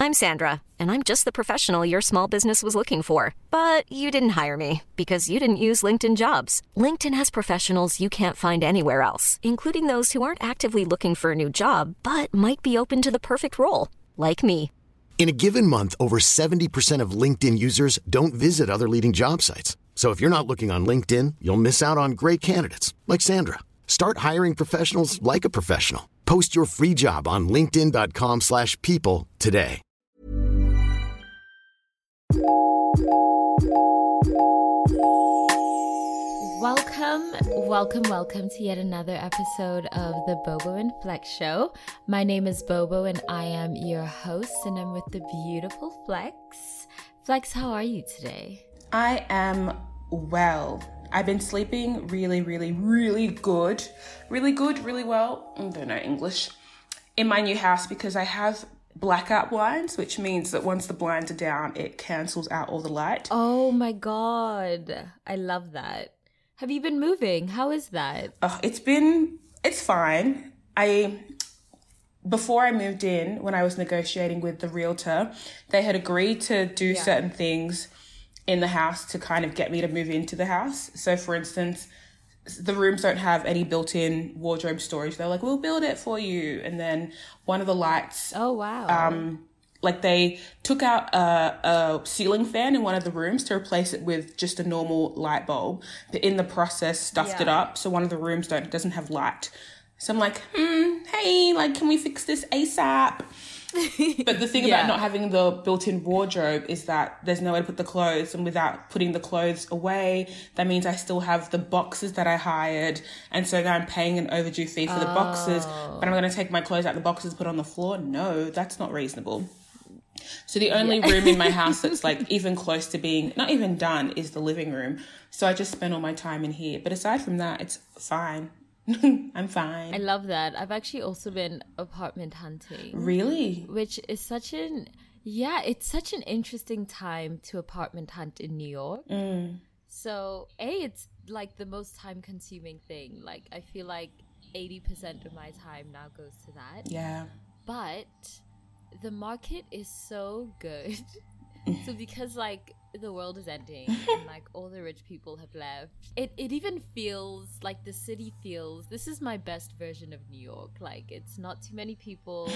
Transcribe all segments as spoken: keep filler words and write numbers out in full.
I'm Sandra, and I'm just the professional your small business was looking for. But you didn't hire me because you didn't use LinkedIn Jobs. LinkedIn has professionals you can't find anywhere else, including those who aren't actively looking for a new job, but might be open to the perfect role, like me. In a given month, over seventy percent of LinkedIn users don't visit other leading job sites. So if you're not looking on LinkedIn, you'll miss out on great candidates like Sandra. Start hiring professionals like a professional. Post your free job on linkedin.com slash people today. Welcome, welcome, welcome to yet another episode of the Bobo and Flex Show. My name is Bobo and I am your host, and I'm with the beautiful Flex. Flex, how are you today? I am well. I've been sleeping really, really, really good. Really good, really well. I don't know English. In my new house because I have blackout blinds, which means that once the blinds are down, it cancels out all the light. Oh my God. I love that. Have you been moving? How is that? Oh, it's been, it's fine. I, before I moved in, when I was negotiating with the realtor, they had agreed to do yeah. certain things in the house to kind of get me to move into the house. So for instance, the rooms don't have any built-in wardrobe storage. They're like, we'll build it for you. And then one of the lights. Oh, wow. Um, like they took out a, a ceiling fan in one of the rooms to replace it with just a normal light bulb. But in the process, stuffed yeah. it up. So one of the rooms don't doesn't have light. So I'm like, hmm, hey, like, can we fix this ASAP? But the thing yeah. about not having the built-in wardrobe is that there's nowhere to put the clothes, and without putting the clothes away, that means I still have the boxes that I hired, and so now I'm paying an overdue fee for oh. the boxes, but I'm going to take my clothes out the boxes, put on the floor? No, that's not reasonable. So the only yeah. room in my house that's like even close to being, not even done, is the living room. So I just spend all my time in here. But aside from that, it's fine. I'm fine. I love that. I've actually also been apartment hunting. Really? Which is such an, yeah, it's such an interesting time to apartment hunt in New York. Mm. So, A, it's like the most time consuming thing. Like, I feel like eighty percent of my time now goes to that. Yeah. But the market is so good. So because like the world is ending and like all the rich people have left, it, it even feels like the city feels, this is my best version of New York. Like it's not too many people.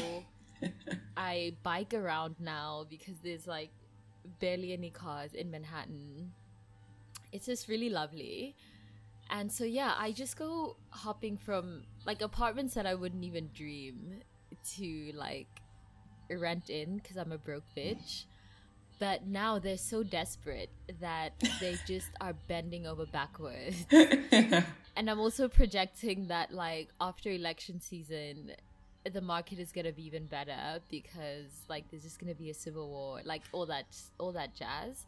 I bike around now because there's like barely any cars in Manhattan. It's just really lovely. And so yeah, I just go hopping from like apartments that I wouldn't even dream to like rent in because I'm a broke bitch. But now they're so desperate that they just are bending over backwards. And I'm also projecting that like after election season, the market is going to be even better because like there's just going to be a civil war, like all that, all that jazz.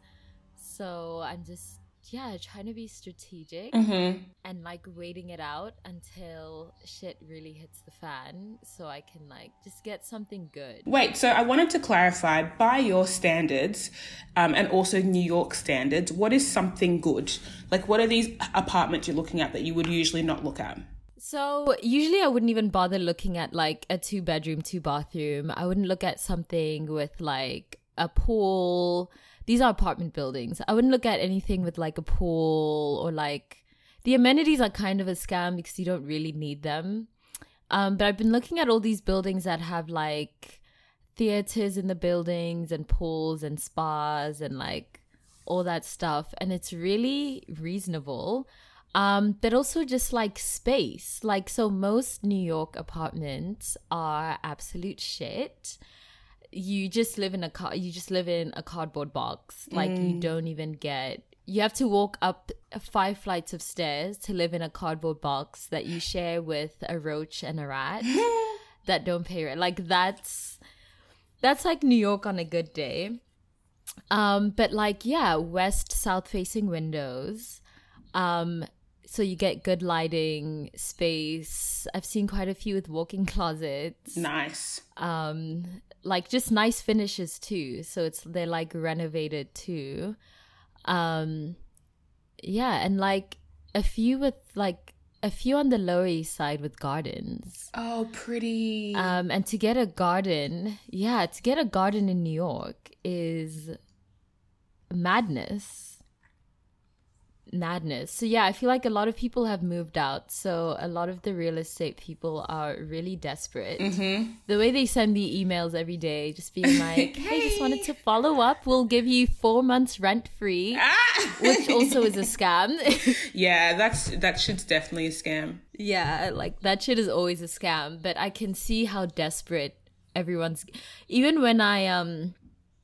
So I'm just, yeah, trying to be strategic mm-hmm. and like waiting it out until shit really hits the fan so I can like just get something good. Wait, so I wanted to clarify, by your standards um, and also New York standards, what is something good? Like what are these apartments you're looking at that you would usually not look at? So usually I wouldn't even bother looking at like a two bedroom, two bathroom. I wouldn't look at something with like a pool. These are apartment buildings. I wouldn't look at anything with like a pool or like the amenities are kind of a scam because you don't really need them. Um, but I've been looking at all these buildings that have like theaters in the buildings and pools and spas and like all that stuff. And it's really reasonable. Um, but also just like space. Like, so most New York apartments are absolute shit. You just live in a car. You just live in a cardboard box. Like mm. you don't even get. You have to walk up five flights of stairs to live in a cardboard box that you share with a roach and a rat that don't pay rent. Like that's that's like New York on a good day. Um, but like yeah, west south facing windows. Um, so you get good lighting, space. I've seen quite a few with walk-in closets. Nice. Um, like just nice finishes too. So it's they're like renovated too. Um, yeah, and like a few with like a few on the Lower East Side with gardens. Oh, pretty. Um, and to get a garden, yeah, to get a garden in New York is madness. Madness. So yeah, I feel like a lot of people have moved out. So a lot of the real estate people are really desperate. Mm-hmm. The way they send me emails every day, just being like, hey, just wanted to follow up. We'll give you four months rent free, Ah! which also is a scam. Yeah, that's that shit's definitely a scam. Yeah, like that shit is always a scam. But I can see how desperate everyone's. Even when I um,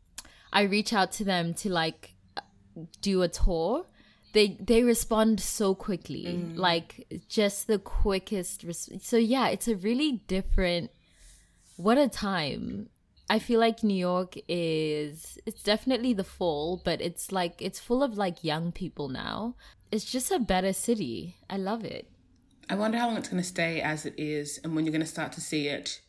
I reach out to them to like do a tour. They they respond so quickly, mm. like just the quickest. Res- so yeah, it's a really different. What a time! I feel like New York is. It's definitely the fall, but it's like it's full of like young people now. It's just a better city. I love it. I wonder how long it's going to stay as it is, and when you're going to start to see it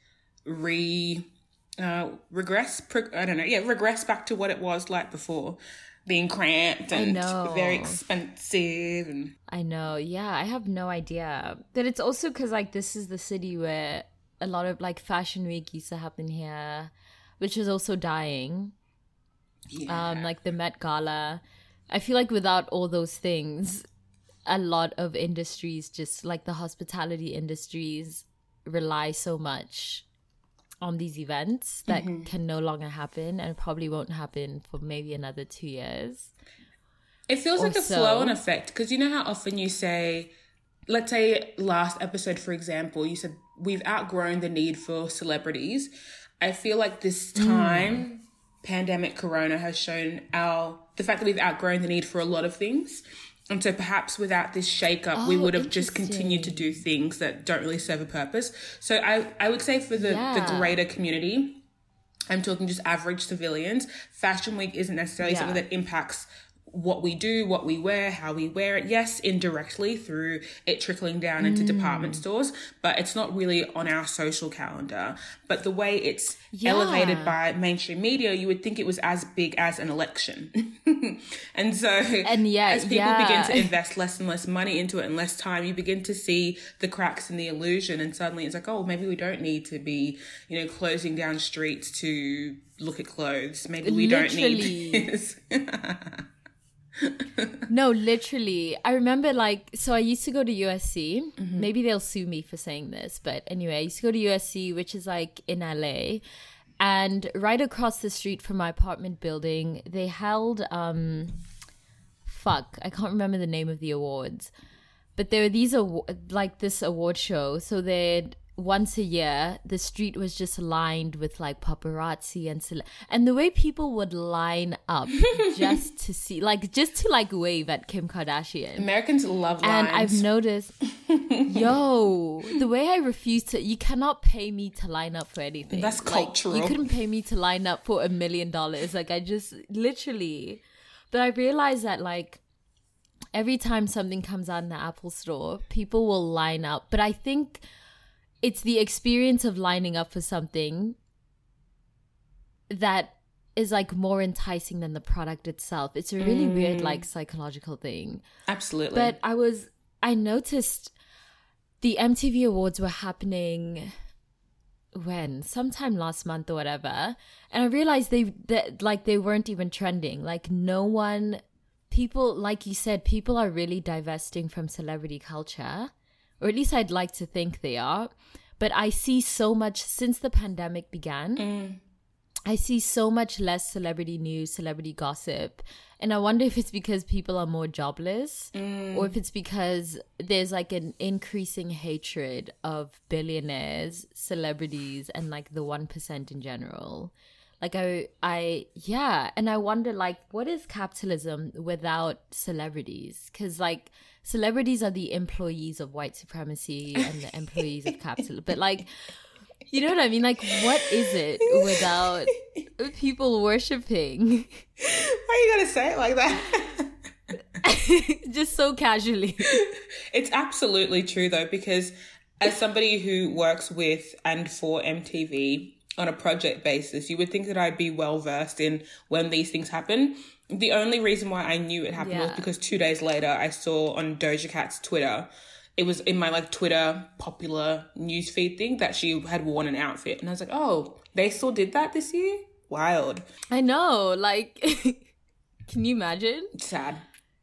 re uh, regress. Pro- I don't know. Yeah, regress back to what it was like before. Being cramped and very expensive. And I know, yeah, I have no idea. But it's also because, like, this is the city where a lot of, like, Fashion Week used to happen here, which is also dying. Yeah. Um, like, the Met Gala. I feel like without all those things, a lot of industries, just, like, the hospitality industries, rely so much on these events that mm-hmm. can no longer happen and probably won't happen for maybe another two years. It feels or like a so. flow-on effect because you know how often you say, let's say last episode, for example, you said we've outgrown the need for celebrities. I feel like this time, mm. pandemic corona has shown our the fact that we've outgrown the need for a lot of things. And so perhaps without this shake-up, oh, we would have just continued to do things that don't really serve a purpose. So I, I would say for the, yeah. the greater community, I'm talking just average civilians, Fashion Week isn't necessarily yeah. something that impacts what we do, what we wear, how we wear it. Yes, indirectly through it trickling down into mm. department stores, but it's not really on our social calendar. But the way it's yeah. elevated by mainstream media, you would think it was as big as an election. And so and yet, as people yeah. begin to invest less and less money into it and less time, you begin to see the cracks in the illusion. And suddenly it's like, oh, maybe we don't need to be, you know, closing down streets to look at clothes. Maybe we Literally. don't need this. No, literally. I remember like, so I used to go to U S C. Mm-hmm. Maybe they'll sue me for saying this. But anyway, I used to go to U S C, which is like in L A. And right across the street from my apartment building, they held, um, fuck, I can't remember the name of the awards. But there were these, aw- like this award show. So they'd, once a year, the street was just lined with like paparazzi and cele- and the way people would line up just to see, like just to like wave at Kim Kardashian. Americans love And lines. I've noticed, yo, the way I refuse to, you cannot pay me to line up for anything. That's like, cultural. You couldn't pay me to line up for a million dollars. Like I just literally, but I realized that like every time something comes out in the Apple store, people will line up. But I think it's the experience of lining up for something that is like more enticing than the product itself. It's a really mm. weird like psychological thing. Absolutely. But I was, I noticed the M T V Awards were happening when? Sometime last month or whatever. And I realized they, that like they weren't even trending. Like no one, people, like you said, people are really divesting from celebrity culture. Or at least I'd like to think they are. But I see so much since the pandemic began. Mm. I see so much less celebrity news, celebrity gossip. And I wonder if it's because people are more jobless mm. or if it's because there's like an increasing hatred of billionaires, celebrities, and like the one percent in general. Like I, I, yeah. And I wonder like, what is capitalism without celebrities? Because like, celebrities are the employees of white supremacy and the employees of capitalism. But like, you know what I mean? Like, what is it without people worshipping? Why are you going to say it like that? Just so casually. It's absolutely true though, because as somebody who works with and for M T V on a project basis, you would think that I'd be well versed in when these things happen. The only reason why I knew it happened yeah. was because two days later I saw on Doja Cat's Twitter, it was in my like Twitter popular newsfeed thing that she had worn an outfit. And I was like, oh, they still did that this year? Wild. I know. Like, can you imagine? Sad.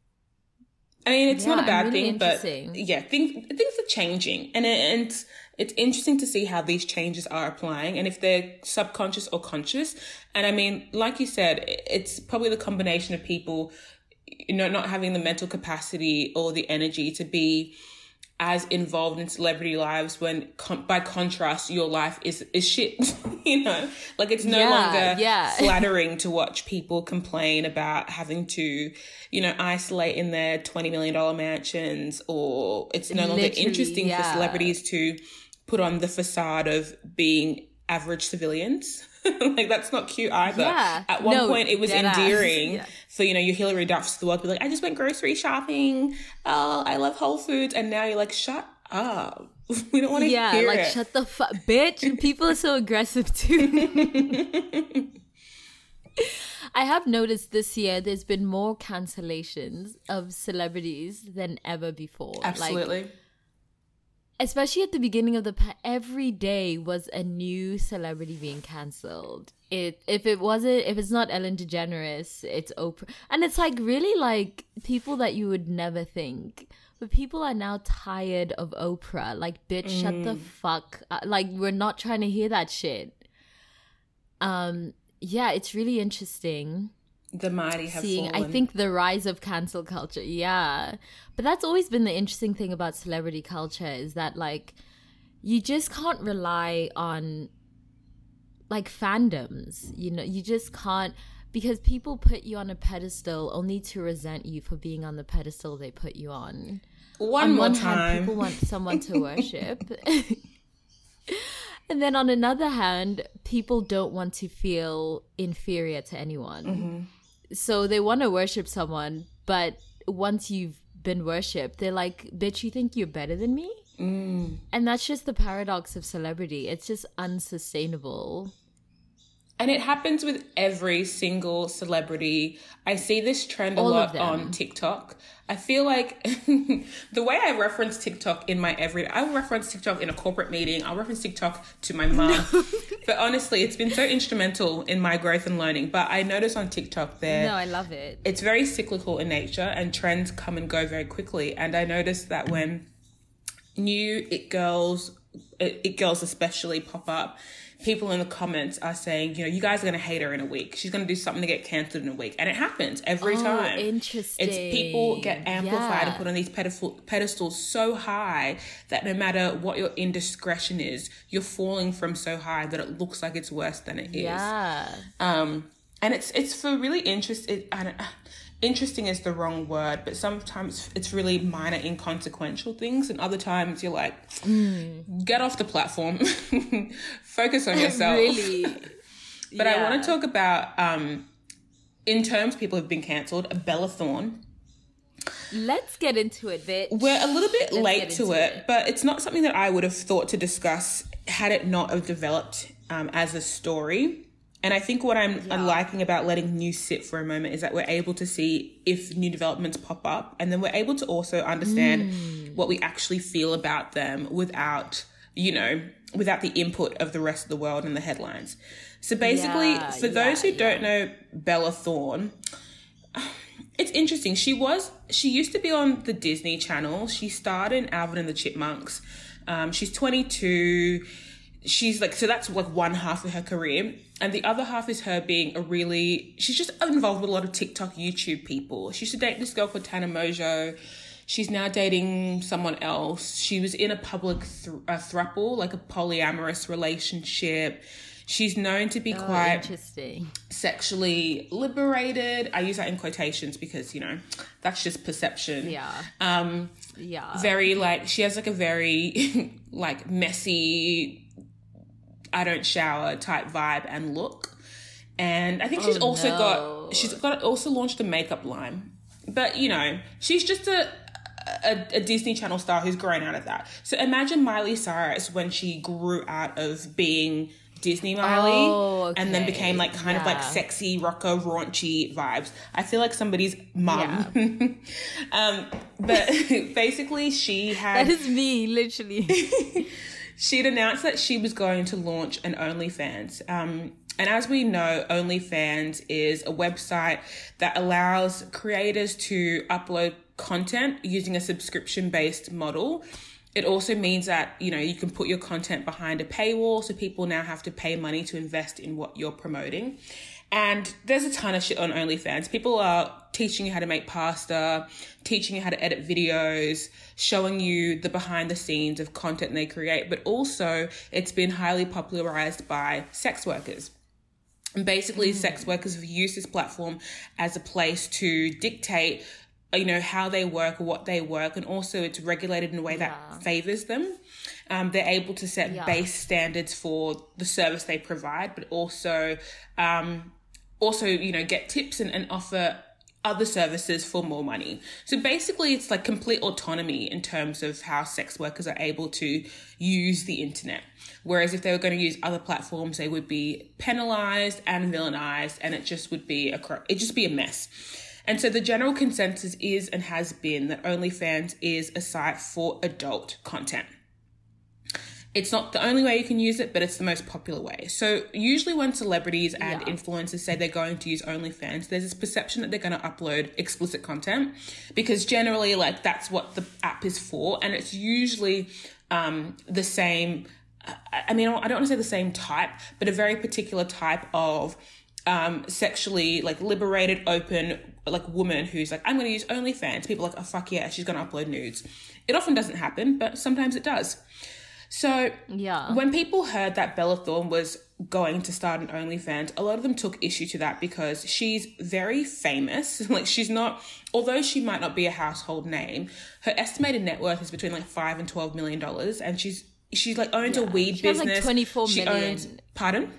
I mean, it's Yeah, not a bad really thing, but interesting. yeah, things things are changing, and it, and it's interesting to see how these changes are applying, and if they're subconscious or conscious. And I mean, like you said, it's probably the combination of people, you know, not having the mental capacity or the energy to be as involved in celebrity lives when, con- by contrast, your life is is shit. You know, like it's no Yeah, longer yeah. flattering to watch people complain about having to, you know, isolate in their twenty million dollars mansions, or it's no longer Literally, interesting yeah. for celebrities to put on the facade of being average civilians. Like, that's not cute either. Yeah. At one No, point, it was deadass. endearing. Yeah. So, you know, your Hillary Duffs of the world be like, I just went grocery shopping. Oh, I love Whole Foods. And now you're like, shut up. We don't want to Yeah, hear like, it. shut the fuck, bitch. People are so aggressive too. I have noticed this year there's been more cancellations of celebrities than ever before. Like, Absolutely. especially at the beginning of the pa- every day was a new celebrity being cancelled. It if it wasn't if it's not Ellen DeGeneres, it's Oprah, and it's like really like people that you would never think. But people are now tired of Oprah. Like, bitch, shut the fuck up. Like, we're not trying to hear that shit. Um, yeah, it's really interesting. The mighty have Seeing, fallen. I think, the rise of cancel culture. Yeah. But that's always been the interesting thing about celebrity culture is that, like, you just can't rely on, like, fandoms. You know, you just can't, because people put you on a pedestal only to resent you for being on the pedestal they put you on. One on more one time. hand, people want someone to worship. And then on another hand, people don't want to feel inferior to anyone. Mm-hmm. So they want to worship someone, but once you've been worshipped, they're like, bitch, you think you're better than me? Mm. And that's just the paradox of celebrity. It's just unsustainable. And it happens with every single celebrity. I see this trend a All lot of them. on TikTok. I feel like the way I reference TikTok in my everyday, I'll reference TikTok in a corporate meeting. I'll reference TikTok to my mom. But honestly, it's been so instrumental in my growth and learning. But I notice on TikTok there, No, I love it. it's very cyclical in nature and trends come and go very quickly. And I noticed that when new it girls, it, it girls especially pop up, people in the comments are saying, you know, you guys are going to hate her in a week. She's going to do something to get cancelled in a week. And it happens every Oh, time. interesting. It's people get amplified Yeah. and put on these pedestal, pedestals so high that no matter what your indiscretion is, you're falling from so high that it looks like it's worse than it is. Yeah. Um, and it's it's for really interest. It, I don't, interesting is the wrong word, but sometimes it's really minor, inconsequential things, and other times you're like, mm. get off the platform, focus on yourself. Really? But I Yeah. want to talk about, um, in terms people have been cancelled, Bella Thorne. Let's get into it, bitch. We're a little bit Let's late get to into it, it. but it's not something that I would have thought to discuss had it not have developed um, as a story. And I think what I'm Yeah. liking about letting news sit for a moment is that we're able to see if new developments pop up, and then we're able to also understand Mm. what we actually feel about them without, you know, without the input of the rest of the world and the headlines. So basically, Yeah, for yeah, those who yeah. don't know Bella Thorne, it's interesting. She was, she used to be on the Disney Channel. She starred in Alvin and the Chipmunks. Um, she's twenty-two. She's like, so that's like one half of her career. And the other half is her being a really, she's just involved with a lot of TikTok, YouTube people. She used to date this girl called Tana Mojo. She's now dating someone else. She was in a public th- a throuple, like a polyamorous relationship. She's known to be Oh, quite interesting. sexually liberated. I use that in quotations because, you know, that's just perception. Yeah. Um, Yeah. very like, she has like a very like messy, I don't shower type vibe and look. And I think she's Oh, also no. got, she's got also launched a makeup line. But, you know, she's just a, a, a Disney Channel star who's grown out of that. So imagine Miley Cyrus when she grew out of being Disney Miley, Oh, okay. and then became like kind yeah. of like sexy rocker raunchy vibes. I feel like somebody's mum. Yeah. um, but basically, she had that is me, literally. She'd announced that she was going to launch an OnlyFans. Um, and as we know, OnlyFans is a website that allows creators to upload content using a subscription-based model. It also means that, you know, you can put your content behind a paywall, so people now have to pay money to invest in what you're promoting. And there's a ton of shit on OnlyFans. People are teaching you how to make pasta, teaching you how to edit videos, showing you the behind the scenes of content they create, but also it's been highly popularized by sex workers. And basically, mm. sex workers have used this platform as a place to dictate, you know, how they work or what they work. And also it's regulated in a way that yeah. favors them. Um, they're able to set yeah. base standards for the service they provide, but also, um, also, you know, get tips and, and offer other services for more money. So basically it's like complete autonomy in terms of how sex workers are able to use the internet. Whereas if they were going to use other platforms, they would be penalized and villainized, and it just would be a, it just be a mess. And so the general consensus is and has been that OnlyFans is a site for adult content. It's not the only way you can use it, but it's the most popular way. So usually when celebrities and yeah. influencers say they're going to use OnlyFans, there's this perception that they're going to upload explicit content, because generally, like, that's what the app is for. And it's usually um, the same, I mean, I don't want to say the same type, but a very particular type of um, sexually, like, liberated, open, like, woman who's like, I'm going to use OnlyFans. People are like, oh, fuck yeah, she's going to upload nudes. It often doesn't happen, but sometimes it does. So yeah. when people heard that Bella Thorne was going to start an OnlyFans, a lot of them took issue to that because she's very famous. Like, she's not, although she might not be a household name, her estimated net worth is between like five and twelve million dollars, and she's she's like owns yeah. a weed she business. Has like twenty-four she million. Owns, pardon?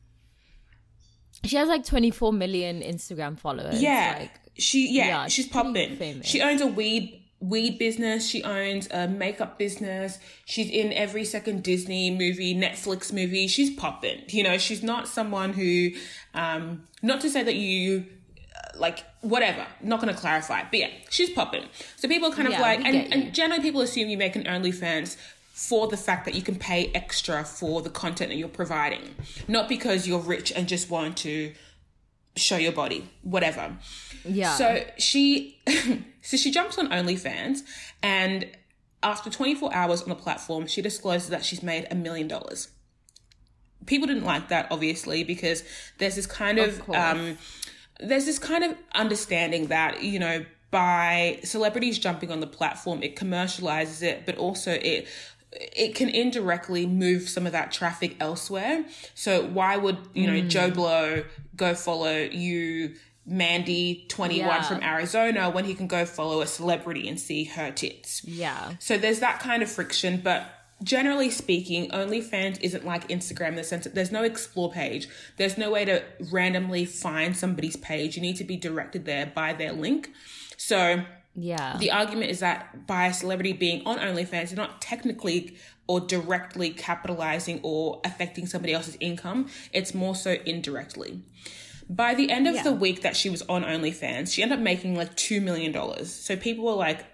She has like twenty-four million Instagram followers. Yeah, like, she yeah, yeah she's popping. Famous. She owns a weed. weed business. She owns a makeup business. She's in every second Disney movie, Netflix movie. She's popping. You know, she's not someone who, um, not to say that you, uh, like, whatever, not going to clarify, but yeah, she's popping. So people are kind of yeah, like, and, and generally people assume you make an OnlyFans for the fact that you can pay extra for the content that you're providing, not because you're rich and just want to show your body, whatever. Yeah. So she, so she jumps on OnlyFans, and after twenty-four hours on the platform, she discloses that she's made a million dollars. People didn't like that, obviously, because there's this kind of, of um, there's this kind of understanding that, you know, by celebrities jumping on the platform, it commercializes it, but also it it can indirectly move some of that traffic elsewhere. So why would, you know, mm. Joe Blow go follow you, Mandy twenty-one yeah. from Arizona, when he can go follow a celebrity and see her tits? Yeah. So there's that kind of friction. But generally speaking, OnlyFans isn't like Instagram in the sense that there's no explore page. There's no way to randomly find somebody's page. You need to be directed there by their link. So yeah, the argument is that by a celebrity being on OnlyFans, you're not technically or directly capitalizing or affecting somebody else's income. It's more so indirectly. By the end of yeah. the week that she was on OnlyFans, she ended up making like two million dollars. So people were like,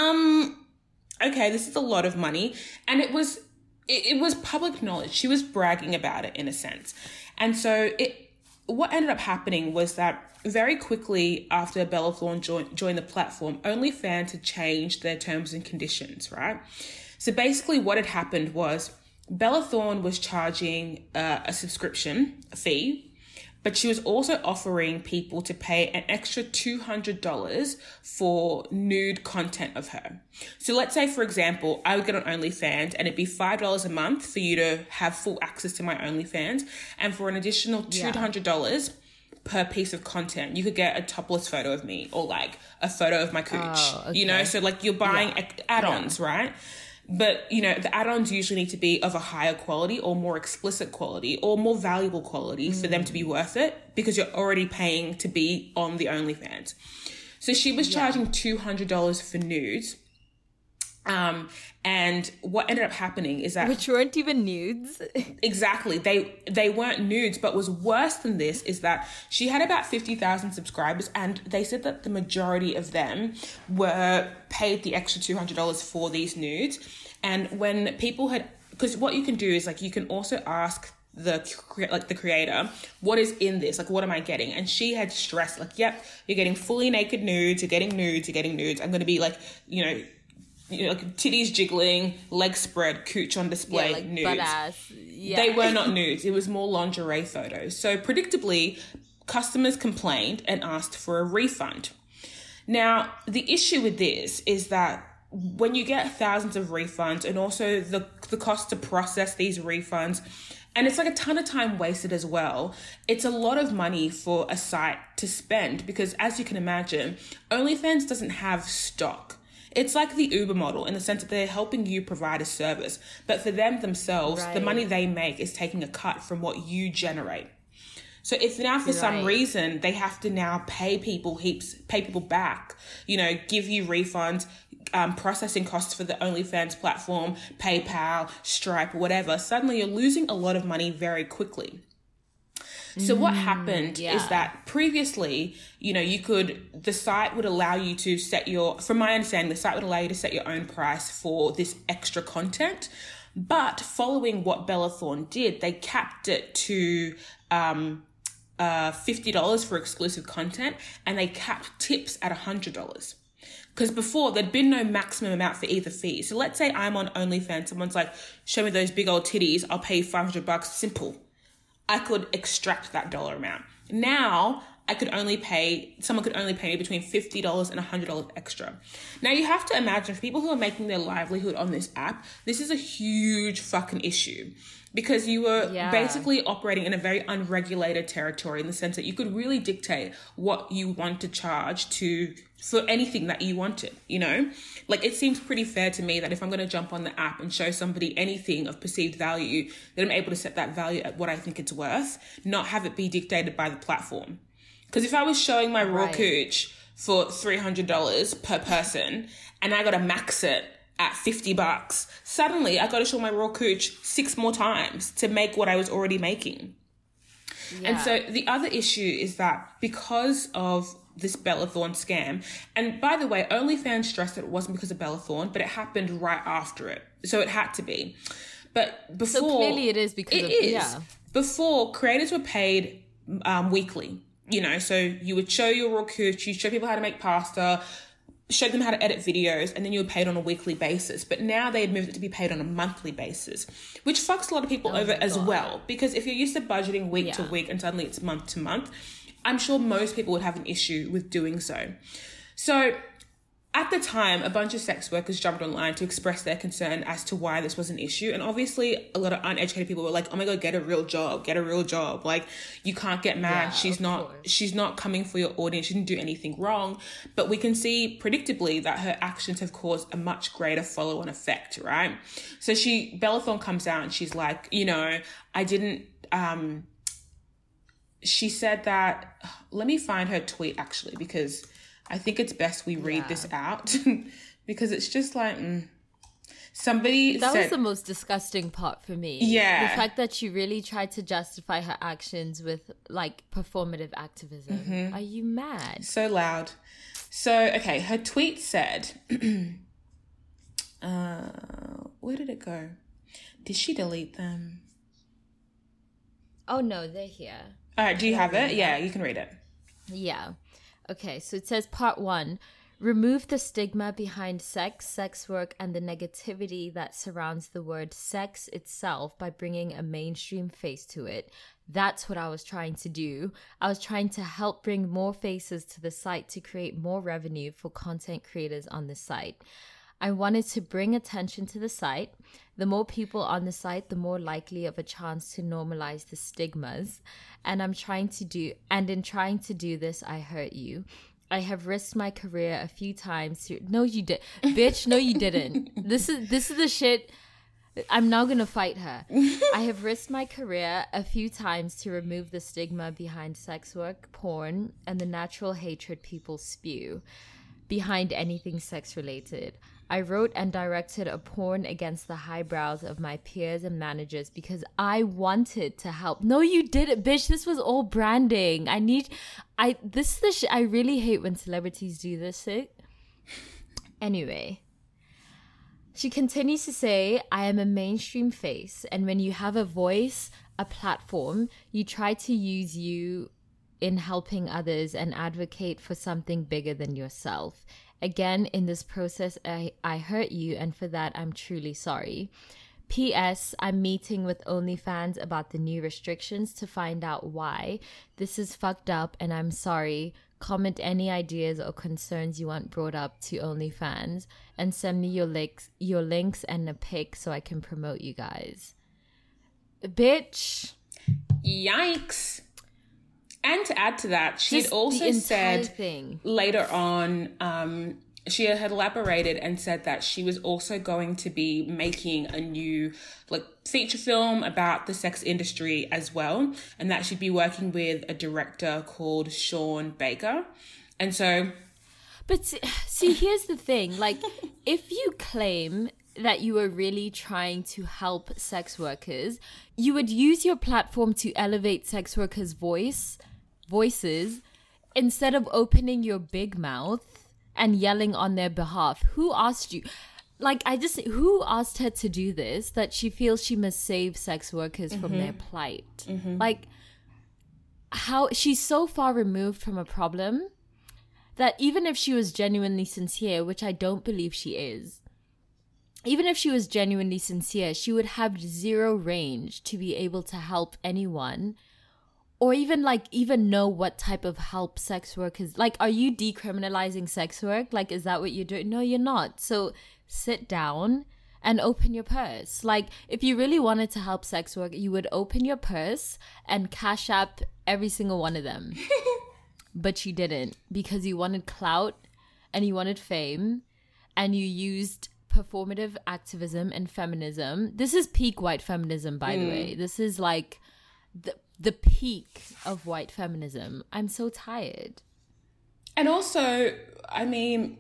um, okay, this is a lot of money. And it was, it, it was public knowledge. She was bragging about it in a sense. And so it, what ended up happening was that very quickly after Bella Thorne joined, joined the platform, OnlyFans had changed their terms and conditions, right? So basically what had happened was Bella Thorne was charging uh, a subscription fee, but she was also offering people to pay an extra two hundred dollars for nude content of her. So let's say, for example, I would get on OnlyFans and it'd be five dollars a month for you to have full access to my OnlyFans. And for an additional two hundred dollars yeah. per piece of content, you could get a topless photo of me or like a photo of my cooch, oh, okay. you know? So like you're buying yeah. add-ons, yeah. right? But, you know, the add-ons usually need to be of a higher quality or more explicit quality or more valuable quality mm. for them to be worth it, because you're already paying to be on the OnlyFans. So she was charging yeah. two hundred dollars for nudes. Um, and what ended up happening is that... Which weren't even nudes. Exactly. They they weren't nudes, but was worse than this is that she had about fifty thousand subscribers, and they said that the majority of them were paid the extra two hundred dollars for these nudes. And when people had... Because what you can do is, like, you can also ask the like the creator, what is in this? Like, what am I getting? And she had stressed, like, yep, you're getting fully naked nudes, you're getting nudes, you're getting nudes. I'm going to be, like, you know... You know, like titties jiggling, legs spread, cooch on display, yeah, like nudes. Butt ass. Yeah. They were not nudes. It was more lingerie photos. So predictably, customers complained and asked for a refund. Now, the issue with this is that when you get thousands of refunds and also the the cost to process these refunds, and it's like a ton of time wasted as well, it's a lot of money for a site to spend because, as you can imagine, OnlyFans doesn't have stock. It's like the Uber model in the sense that they're helping you provide a service. But for them themselves, right. the money they make is taking a cut from what you generate. So if now for right. some reason they have to now pay people heaps, pay people back, you know, give you refunds, um, processing costs for the OnlyFans platform, PayPal, Stripe, whatever, suddenly you're losing a lot of money very quickly. So what happened mm, yeah. is that previously, you know, you could, the site would allow you to set your, from my understanding, the site would allow you to set your own price for this extra content. But following what Bella Thorne did, they capped it to um, uh, fifty dollars for exclusive content, and they capped tips at one hundred dollars. Because before, there'd been no maximum amount for either fee. So let's say I'm on OnlyFans, someone's like, show me those big old titties, I'll pay you five hundred bucks, simple. I could extract that dollar amount. Now, I could only pay, someone could only pay me between fifty dollars and one hundred dollars extra. Now, you have to imagine, for people who are making their livelihood on this app, this is a huge fucking issue. Because you were yeah. basically operating in a very unregulated territory in the sense that you could really dictate what you want to charge to for anything that you wanted, you know? Like, it seems pretty fair to me that if I'm going to jump on the app and show somebody anything of perceived value, that I'm able to set that value at what I think it's worth, not have it be dictated by the platform. Because if I was showing my raw right. cooch for three hundred dollars per person and I got to max it at fifty bucks, suddenly I got to show my raw cooch six more times to make what I was already making. Yeah. And so the other issue is that because of this Bella Thorne scam, and by the way, OnlyFans stressed that it wasn't because of Bella Thorne, but it happened right after it. So it had to be. But before... So clearly it is because it of... is. Yeah. Before, creators were paid um, weekly. You know, so you would show your raw cooch, you show people how to make pasta, show them how to edit videos, and then you were paid on a weekly basis. But now they had moved it to be paid on a monthly basis, which fucks a lot of people oh over as God. well. Because if you're used to budgeting week yeah. to week and suddenly it's month to month, I'm sure most people would have an issue with doing so. So at the time, a bunch of sex workers jumped online to express their concern as to why this was an issue. And obviously, a lot of uneducated people were like, oh my God, get a real job, get a real job. Like, you can't get mad. Yeah, she's not, course. she's not coming for your audience. She didn't do anything wrong. But we can see predictably that her actions have caused a much greater follow-on effect, right? So she, Bella Thorne comes out and she's like, you know, I didn't, um, she said that, let me find her tweet actually, because I think it's best we read yeah. this out because it's just like, mm. somebody That said, was the most disgusting part for me. Yeah. The fact that she really tried to justify her actions with like performative activism. Mm-hmm. Are you mad? So loud. So, okay, her tweet said, uh, where did it go? Did she delete them? Oh no, they're here. All right, do you have it? Yeah, you can read it. Yeah. Okay, so it says part one, remove the stigma behind sex, sex work, and the negativity that surrounds the word sex itself by bringing a mainstream face to it. That's what I was trying to do. I was trying to help bring more faces to the site to create more revenue for content creators on the site. I wanted to bring attention to the site. The more people on the site, the more likely of a chance to normalize the stigmas. And I'm trying to do, and in trying to do this, I hurt you. I have risked my career a few times to, no, you did, bitch, no, you didn't. This is, this is the shit. I'm now going to fight her. I have risked my career a few times to remove the stigma behind sex work, porn, and the natural hatred people spew. behind anything sex related. I wrote and directed a porn against the highbrows of my peers and managers because I wanted to help. No, you didn't, bitch. This was all branding. I need, I, this is the shit. I really hate when celebrities do this shit. Anyway, she continues to say, I am a mainstream face, and when you have a voice, a platform, you try to use you in helping others and advocate for something bigger than yourself. Again, in this process, I, I hurt you, and for that, I'm truly sorry. P S. I'm meeting with OnlyFans about the new restrictions to find out why. This is fucked up, and I'm sorry. Comment any ideas or concerns you want brought up to OnlyFans, and send me your links, your links and a pic so I can promote you guys. Bitch. Yikes. And to add to that, she had also said thing. later on, um, she had elaborated and said that she was also going to be making a new like feature film about the sex industry as well, and that she'd be working with a director called Sean Baker. And so... But see, see here's the thing. Like, if you claim that you were really trying to help sex workers, you would use your platform to elevate sex workers' voice... voices instead of opening your big mouth and yelling on their behalf. Who asked you? Like, I just, who asked her to do this, that she feels she must save sex workers mm-hmm. from their plight? Mm-hmm. Like, how, she's so far removed from a problem that even if she was genuinely sincere, which I don't believe she is, even if she was genuinely sincere, she would have zero range to be able to help anyone. Or even, like, even know what type of help sex work is. Like, are you decriminalizing sex work? Like, is that what you're doing? No, you're not. So sit down and open your purse. Like, if you really wanted to help sex work, you would open your purse and cash app every single one of them. But you didn't, because you wanted clout and you wanted fame, and you used performative activism and feminism. This is peak white feminism, by mm. the way. This is, like... the. the peak of white feminism. I'm so tired. And also, I mean,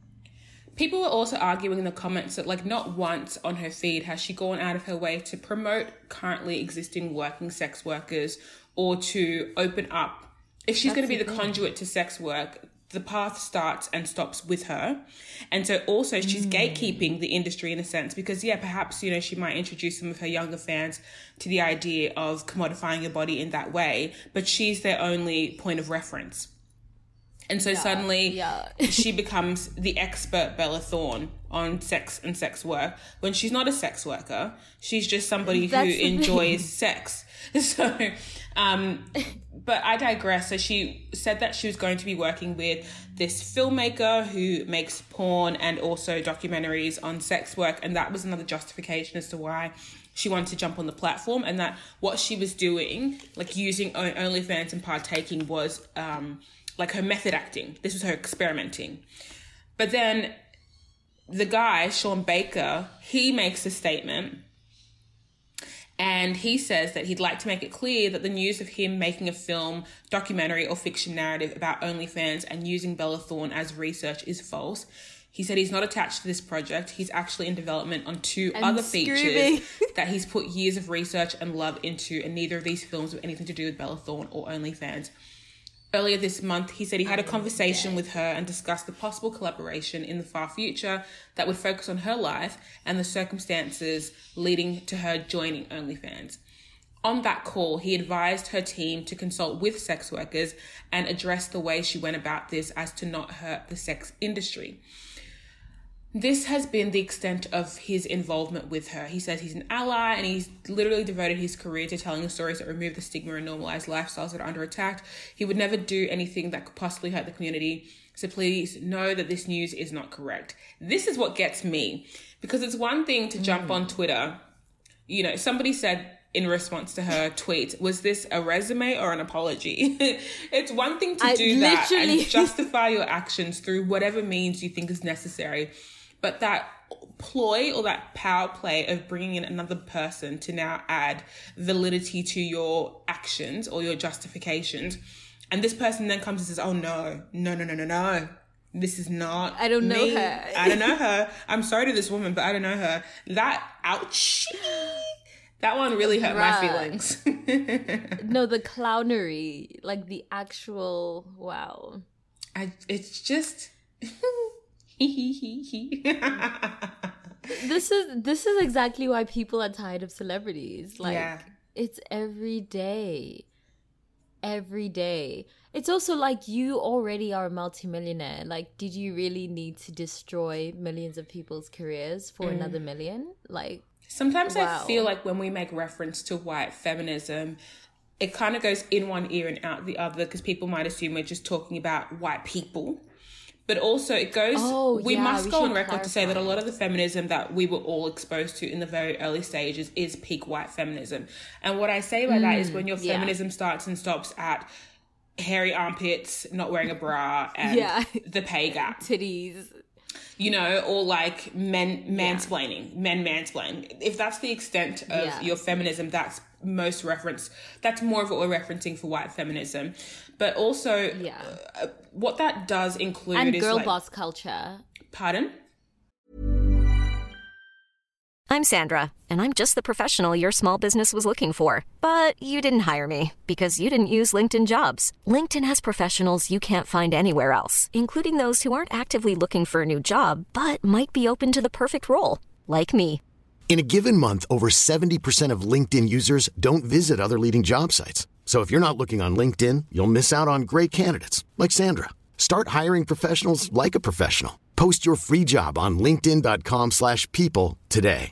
people were also arguing in the comments that, like, not once on her feed has she gone out of her way to promote currently existing working sex workers or to open up. If she's going to be the thing. conduit to sex work, the path starts and stops with her. And so also she's mm. gatekeeping the industry in a sense, because, yeah, perhaps, you know, she might introduce some of her younger fans to the idea of commodifying your body in that way, but she's their only point of reference. And so yeah, suddenly yeah. she becomes the expert Bella Thorne on sex and sex work when she's not a sex worker. She's just somebody That's who enjoys sex. So, um, but I digress. So she said that she was going to be working with this filmmaker who makes porn and also documentaries on sex work. And that was another justification as to why she wanted to jump on the platform, and that what she was doing, like using OnlyFans and partaking, was um, like her method acting. This was her experimenting. But then the guy, Sean Baker, he makes a statement. And he says that he'd like to make it clear that the news of him making a film, documentary or fiction narrative about OnlyFans and using Bella Thorne as research is false. He said he's not attached to this project. He's actually in development on two I'm other screaming. features that he's put years of research and love into, and neither of these films have anything to do with Bella Thorne or OnlyFans. Earlier this month, he said he had a conversation with her and discussed the possible collaboration in the far future that would focus on her life and the circumstances leading to her joining OnlyFans. On that call, he advised her team to consult with sex workers and address the way she went about this as to not hurt the sex industry. This has been the extent of his involvement with her. He says he's an ally and he's literally devoted his career to telling the stories that remove the stigma and normalize lifestyles that are under attack. He would never do anything that could possibly hurt the community. So please know that this news is not correct. This is what gets me, because it's one thing to jump mm. on Twitter. You know, somebody said in response to her tweet, was this a resume or an apology? It's one thing to I do that and justify your actions through whatever means you think is necessary. But that ploy or that power play of bringing in another person to now add validity to your actions or your justifications, and this person then comes and says, oh, no, no, no, no, no, no, This is not I don't know me. her. I don't know her. I'm sorry to this woman, but I don't know her. That, ouch. That one really hurt my feelings. No, the clownery, like the actual, wow. I, it's just... This is this is exactly why people are tired of celebrities. Like, yeah. It's every day. Every day. It's also like, you already are a multimillionaire. Like, did you really need to destroy millions of people's careers for mm. another million? Like, sometimes wow. I feel like when we make reference to white feminism, it kind of goes in one ear and out the other, because people might assume we're just talking about white people. But also it goes, oh, we yeah, must we go on record clarify. to say that a lot of the feminism that we were all exposed to in the very early stages is peak white feminism. And what I say by mm, that is when your feminism yeah. starts and stops at hairy armpits, not wearing a bra, and yeah. the pay gap. Titties. You know, or like men mansplaining, yeah. men mansplain. If that's the extent of yeah. your feminism, that's most reference. That's more of what we're referencing for white feminism. But also, yeah. uh, what that does include and is girl like, boss culture. Pardon? I'm Sandra, and I'm just the professional your small business was looking for. But you didn't hire me because you didn't use LinkedIn Jobs. LinkedIn has professionals you can't find anywhere else, including those who aren't actively looking for a new job, but might be open to the perfect role, like me. In a given month, over seventy percent of LinkedIn users don't visit other leading job sites. So if you're not looking on LinkedIn, you'll miss out on great candidates like Sandra. Start hiring professionals like a professional. Post your free job on linkedin.com slash people today.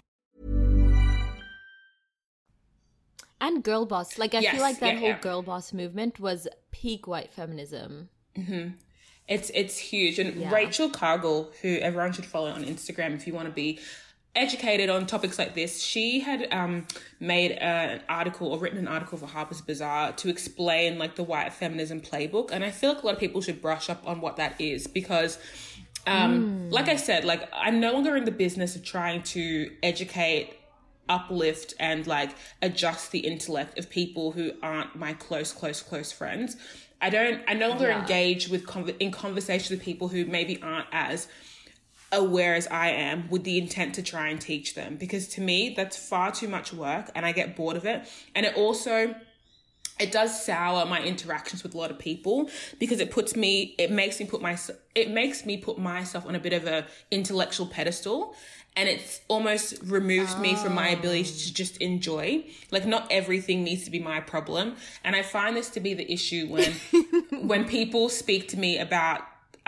And girl boss. Like, I yes, feel like that yeah, whole yeah. girl boss movement was peak white feminism. Mm-hmm. It's, it's huge. And yeah. Rachel Cargill, who everyone should follow on Instagram if you want to be educated on topics like this, she had um made uh, an article or written an article for Harper's Bazaar to explain like the white feminism playbook, and I feel like a lot of people should brush up on what that is, because um mm. like I said, like I'm no longer in the business of trying to educate, uplift, and like adjust the intellect of people who aren't my close close close friends. I don't I no longer yeah. engage with con- in conversations with people who maybe aren't as aware as I am, with the intent to try and teach them, because to me that's far too much work and I get bored of it. And it also it does sour my interactions with a lot of people, because it puts me it makes me put my it makes me put myself on a bit of a intellectual pedestal, and it's almost removed oh. me from my ability to just enjoy. Like, not everything needs to be my problem, and I find this to be the issue when when people speak to me about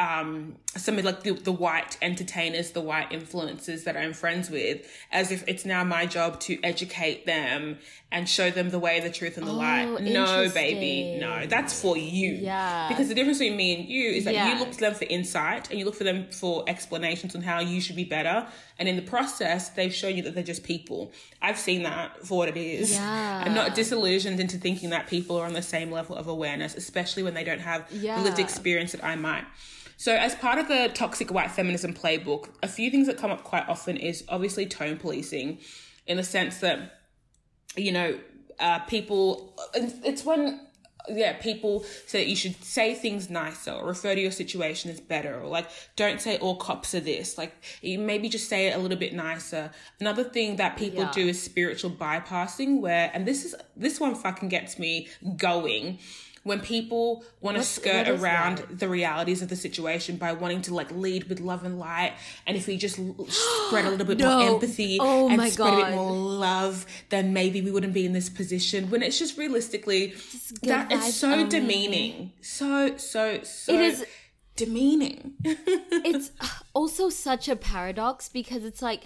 um, some of like the, the white entertainers, the white influencers that I'm friends with, as if it's now my job to educate them and show them the way, the truth, and the oh, light. No, baby, no, that's for you. Yeah. Because the difference between me and you is that yeah. you look to them for insight and you look for them for explanations on how you should be better. And in the process, they've shown you that they're just people. I've seen that for what it is. Yeah. I'm not disillusioned into thinking that people are on the same level of awareness, especially when they don't have yeah. the lived experience that I might. So as part of the toxic white feminism playbook, a few things that come up quite often is obviously tone policing, in the sense that, you know, uh, people, it's when, yeah, people say that you should say things nicer or refer to your situation as better, or like, don't say all cops are this, like you maybe just say it a little bit nicer. Another thing that people yeah. do is spiritual bypassing, where, and this is, this one fucking gets me going, when people want to skirt around that? the realities of the situation by wanting to like lead with love and light. And if we just spread a little bit no. more empathy oh and my spread God. a bit more love, then maybe we wouldn't be in this position. When it's just realistically, just that it's so only. demeaning. So, so, so it is demeaning. It's also such a paradox, because it's like,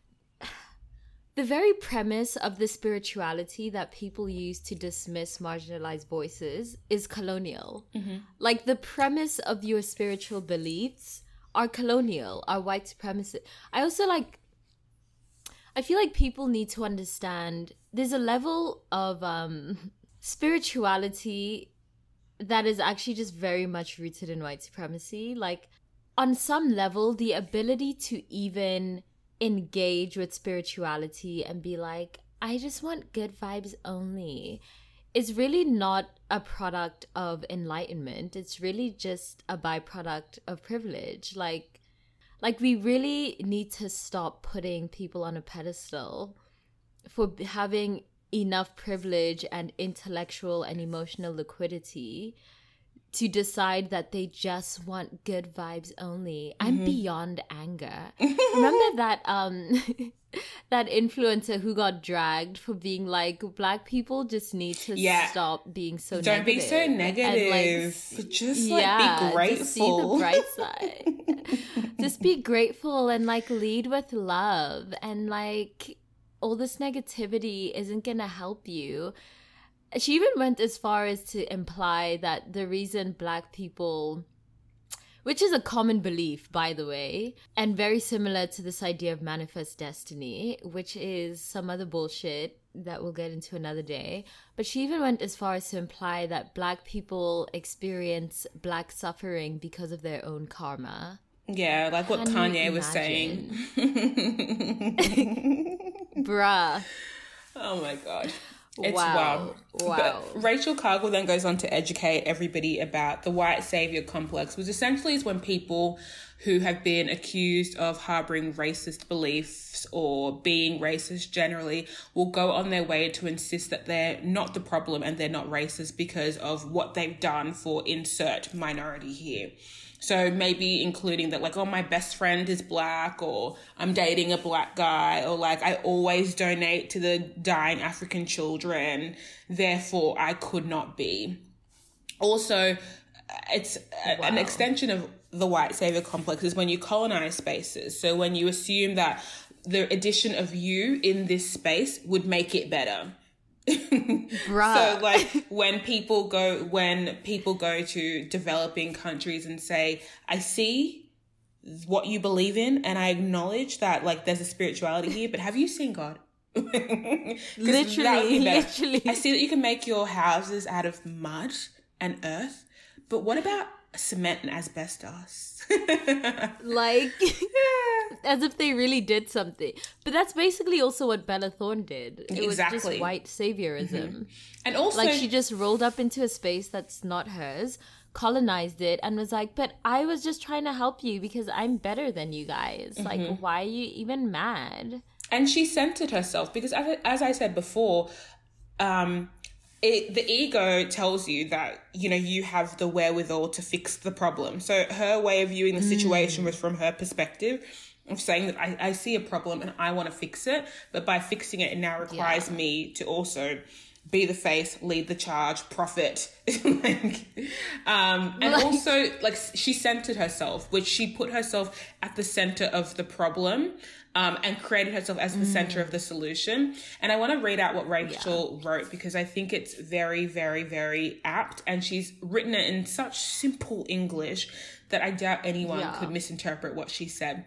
the very premise of the spirituality that people use to dismiss marginalized voices is colonial. Mm-hmm. Like, the premise of your spiritual beliefs are colonial, are white supremacist. I also like, I feel like people need to understand there's a level of um, spirituality that is actually just very much rooted in white supremacy. Like, on some level, the ability to even engage with spirituality and be like, I just want good vibes only, is really not a product of enlightenment. It's really just a byproduct of privilege. Like, like we really need to stop putting people on a pedestal for having enough privilege and intellectual and emotional liquidity to decide that they just want good vibes only. Mm-hmm. I'm beyond anger. Remember that um that influencer who got dragged for being like, black people just need to yeah. stop being so Don't negative. Don't be so negative. And like, just like yeah, be grateful. Just see the bright side. Just be grateful and like lead with love. And like all this negativity isn't gonna help you. She even went as far as to imply that the reason black people, which is a common belief, by the way, and very similar to this idea of manifest destiny, which is some other bullshit that we'll get into another day. But she even went as far as to imply that black people experience black suffering because of their own karma. Yeah, like what Can Kanye was saying. Bruh. Oh my God. It's wow. wow. Wow. But Rachel Cargle then goes on to educate everybody about the white savior complex, which essentially is when people who have been accused of harboring racist beliefs or being racist generally will go on their way to insist that they're not the problem and they're not racist because of what they've done for insert minority here. So maybe including that, like, oh, my best friend is black, or I'm dating a black guy, or like I always donate to the dying African children, therefore I could not be. Also, it's a, wow. an extension of the white savior complex is when you colonize spaces. So when you assume that the addition of you in this space would make it better. So like when people go when people go to developing countries and say, I see what you believe in and I acknowledge that like there's a spirituality here, but have you seen God? Literally, literally. I see that you can make your houses out of mud and earth, but what about cement and asbestos? Like yeah. As if they really did something. But that's basically also what Bella Thorne did. It exactly. was just white saviorism. Mm-hmm. And also, like, she just rolled up into a space that's not hers, colonized it, and was like, but I was just trying to help you because I'm better than you guys. Mm-hmm. Like, why are you even mad? And she centered herself because, as, as I said before, um It, the ego tells you that, you know, you have the wherewithal to fix the problem. So her way of viewing the situation mm. was from her perspective of saying that I, I see a problem and I want to fix it. But by fixing it, it now requires yeah. me to also be the face, lead the charge, profit. like, um, and like, also, like, she centered herself, which she put herself at the center of the problem. Um, and created herself as the mm. center of the solution. And I want to read out what Rachel yeah. wrote because I think it's very, very, very apt. And she's written it in such simple English that I doubt anyone yeah. could misinterpret what she said.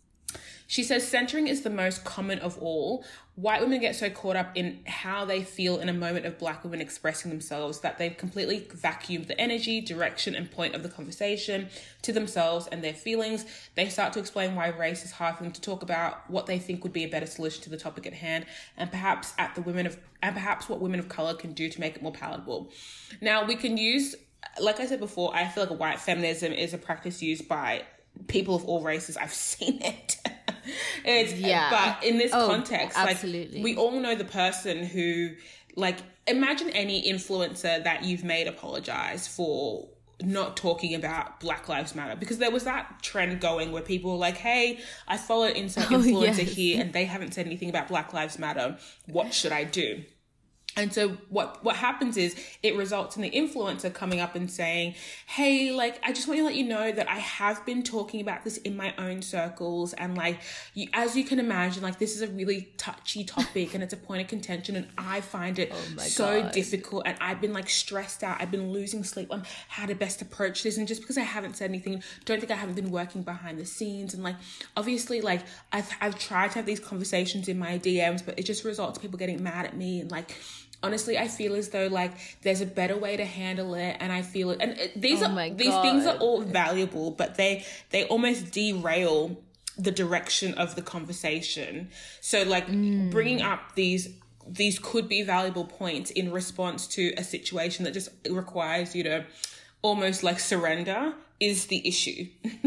She says, centering is the most common of all. White women get so caught up in how they feel in a moment of black women expressing themselves that they've completely vacuumed the energy, direction, and point of the conversation to themselves and their feelings. They start to explain why race is hard for them to talk about, what they think would be a better solution to the topic at hand, and perhaps at the women of and perhaps what women of color can do to make it more palatable. Now, we can use, like I said before, I feel like a white feminism is a practice used by people of all races. I've seen it. It's, yeah. But in this oh, context, absolutely. Like, we all know the person who, like, imagine any influencer that you've made apologize for not talking about Black Lives Matter, because there was that trend going where people were like, hey, I follow inside influencer oh, yes. here and they haven't said anything about Black Lives Matter. What should I do? And so what, what happens is it results in the influencer coming up and saying, hey, like, I just want to let you know that I have been talking about this in my own circles. And like, you, as you can imagine, like, this is a really touchy topic and it's a point of contention. And I find it oh so God. difficult. And I've been like stressed out. I've been losing sleep on how to best approach this. And just because I haven't said anything, don't think I haven't been working behind the scenes. And like, obviously, like, I've, I've tried to have these conversations in my D Ms, but it just results in people getting mad at me and like, honestly, I feel as though like there's a better way to handle it, and I feel it. And it, these oh are these things are all valuable, but they they almost derail the direction of the conversation. So like mm. bringing up these these could be valuable points in response to a situation that just requires you to almost like surrender is the issue.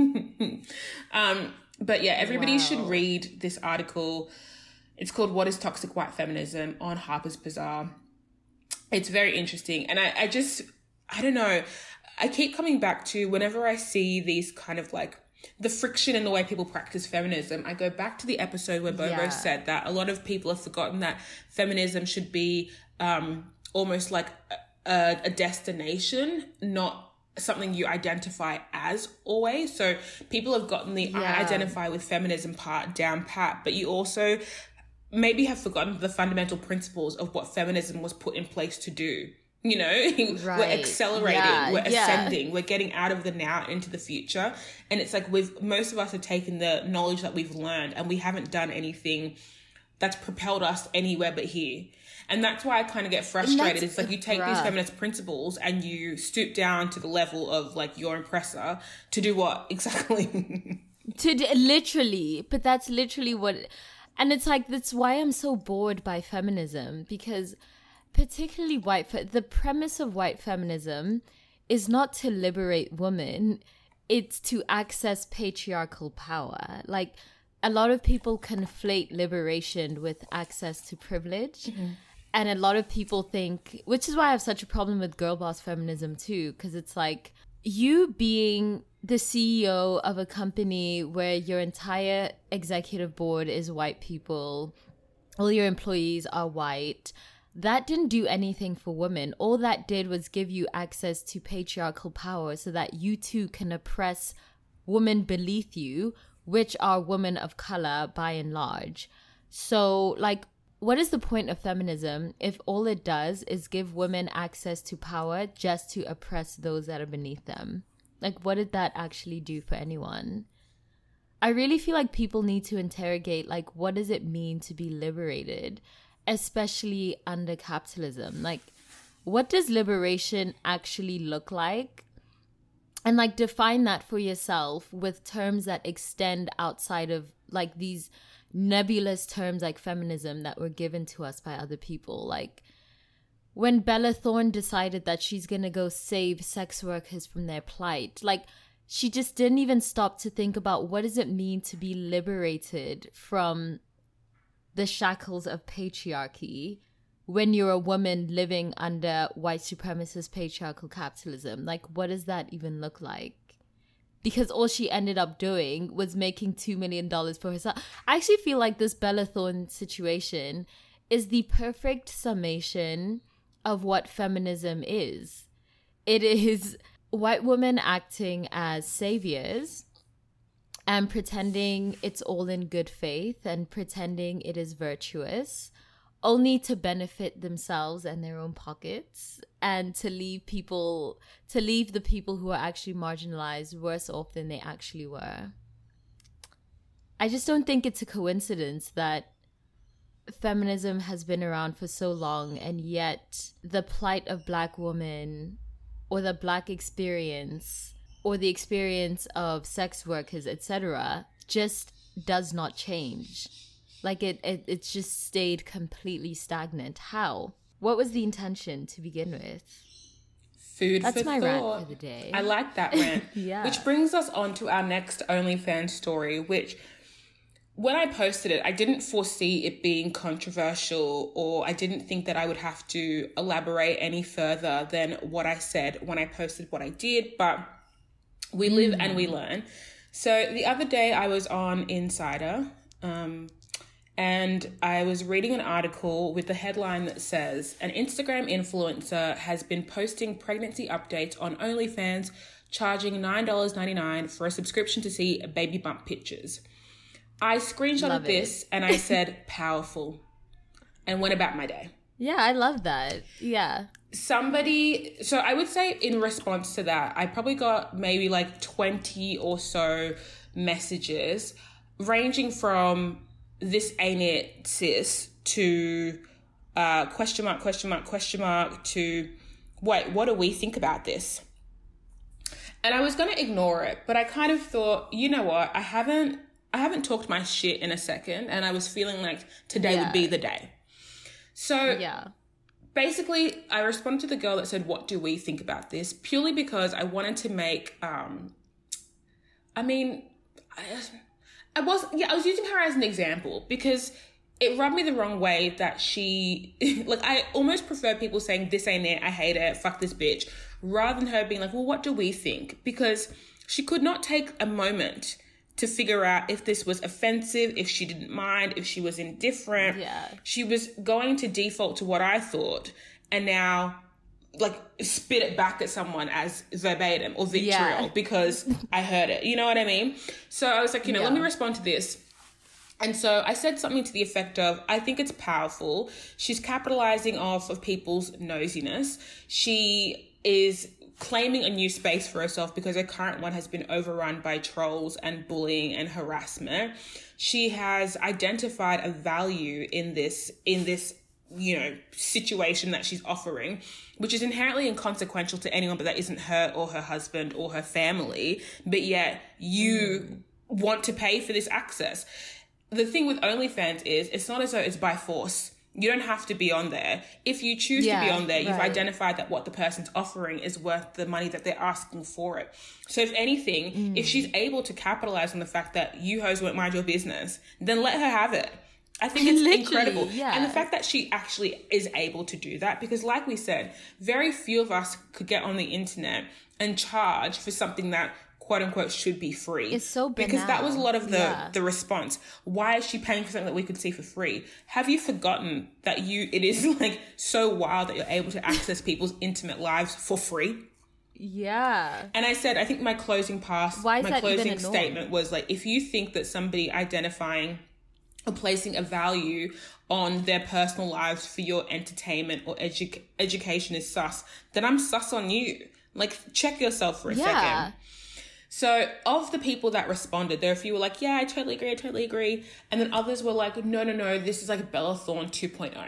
um, but yeah, everybody wow. should read this article. It's called What is Toxic White Feminism on Harper's Bazaar. It's very interesting. And I, I just, I don't know, I keep coming back to whenever I see these kind of like the friction in the way people practice feminism, I go back to the episode where Bobo yeah. said that a lot of people have forgotten that feminism should be um, almost like a, a destination, not something you identify as always. So people have gotten the yeah. I identify with feminism part down pat, but you also maybe have forgotten the fundamental principles of what feminism was put in place to do. You know, right. we're accelerating, yeah, we're yeah. ascending, we're getting out of the now into the future. And it's like we've, most of us have taken the knowledge that we've learned and we haven't done anything that's propelled us anywhere but here. And that's why I kind of get frustrated. It's like you take rough. these feminist principles and you stoop down to the level of like your oppressor to do what exactly? to d- literally, but that's literally what, and it's like, that's why I'm so bored by feminism, because particularly white, fe- the premise of white feminism is not to liberate women, it's to access patriarchal power. Like, a lot of people conflate liberation with access to privilege. Mm-hmm. And a lot of people think, which is why I have such a problem with girl boss feminism too, because it's like you being the C E O of a company where your entire executive board is white people, all your employees are white, that didn't do anything for women. All that did was give you access to patriarchal power so that you too can oppress women beneath you, which are women of color by and large. So, like, what is the point of feminism if all it does is give women access to power just to oppress those that are beneath them? Like, what did that actually do for anyone? I really feel like people need to interrogate, like, what does it mean to be liberated? Especially under capitalism. Like, what does liberation actually look like? And like define that for yourself with terms that extend outside of like these nebulous terms like feminism that were given to us by other people. Like when Bella Thorne decided that she's gonna go save sex workers from their plight, like she just didn't even stop to think about what does it mean to be liberated from the shackles of patriarchy when you're a woman living under white supremacist patriarchal capitalism. Like, what does that even look like? Because all she ended up doing was making two million dollars for herself. I actually feel like this Bella Thorne situation is the perfect summation of what feminism is. It is white women acting as saviors and pretending it's all in good faith and pretending it is virtuous, only to benefit themselves and their own pockets and to leave people, to leave the people who are actually marginalized worse off than they actually were. I just don't think it's a coincidence that feminism has been around for so long and yet the plight of Black women or the Black experience or the experience of sex workers, et cetera, just does not change. Like it, it, it's just stayed completely stagnant. How? What was the intention to begin with? Food That's for my thought. rant for the day. I like that rant. Yeah. Which brings us on to our next OnlyFans story, which when I posted it, I didn't foresee it being controversial, or I didn't think that I would have to elaborate any further than what I said when I posted what I did, but we live mm. and we learn. So the other day I was on Insider, um, and I was reading an article with the headline that says, an Instagram influencer has been posting pregnancy updates on OnlyFans, charging nine dollars and ninety-nine cents for a subscription to see baby bump pictures. I screenshotted love this it. And I said, powerful, and went about my day. Yeah, I love that. Yeah. Somebody, so I would say in response to that, I probably got maybe like twenty or so messages ranging from this ain't it, sis, to uh, question mark, question mark, question mark, to wait, what do we think about this? And I was going to ignore it, but I kind of thought, you know what, I haven't I haven't talked my shit in a second, and I was feeling like today yeah. would be the day. So yeah. basically, I responded to the girl that said, what do we think about this? Purely because I wanted to make, um, I mean, I, I was, yeah, I was using her as an example because it rubbed me the wrong way that she, like, I almost prefer people saying, this ain't it, I hate it, fuck this bitch, rather than her being like, well, what do we think? Because she could not take a moment to figure out if this was offensive, if she didn't mind, if she was indifferent. Yeah. She was going to default to what I thought and now, like, spit it back at someone as verbatim or vitriol yeah. because I heard it. You know what I mean? So I was like, you know, yeah. let me respond to this. And so I said something to the effect of, I think it's powerful. She's capitalizing off of people's nosiness. She is claiming a new space for herself because her current one has been overrun by trolls and bullying and harassment. She has identified a value in this, in this, you know, situation that she's offering, which is inherently inconsequential to anyone, but that isn't her or her husband or her family. But yet you mm. want to pay for this access. The thing with OnlyFans is it's not as though it's by force. You don't have to be on there. If you choose yeah, to be on there, you've right. identified that what the person's offering is worth the money that they're asking for it. So if anything, mm. if she's able to capitalize on the fact that you hoes won't mind your business, then let her have it. I think it's incredible. Yeah. And the fact that she actually is able to do that, because like we said, very few of us could get on the internet and charge for something that quote unquote should be free. It's so banal. Because that was a lot of the, yeah. the response. Why is she paying for something that we could see for free? Have you forgotten that you, it is like so wild that you're able to access people's intimate lives for free? Yeah. And I said, I think my closing pass, Why is my that closing even a norm? statement was like, if you think that somebody identifying or placing a value on their personal lives for your entertainment or edu- education is sus, then I'm sus on you. Like, check yourself for a yeah. second. So of the people that responded, there are a few who were like, yeah, I totally agree, I totally agree. And then others were like, no, no, no, this is like Bella Thorne two point oh.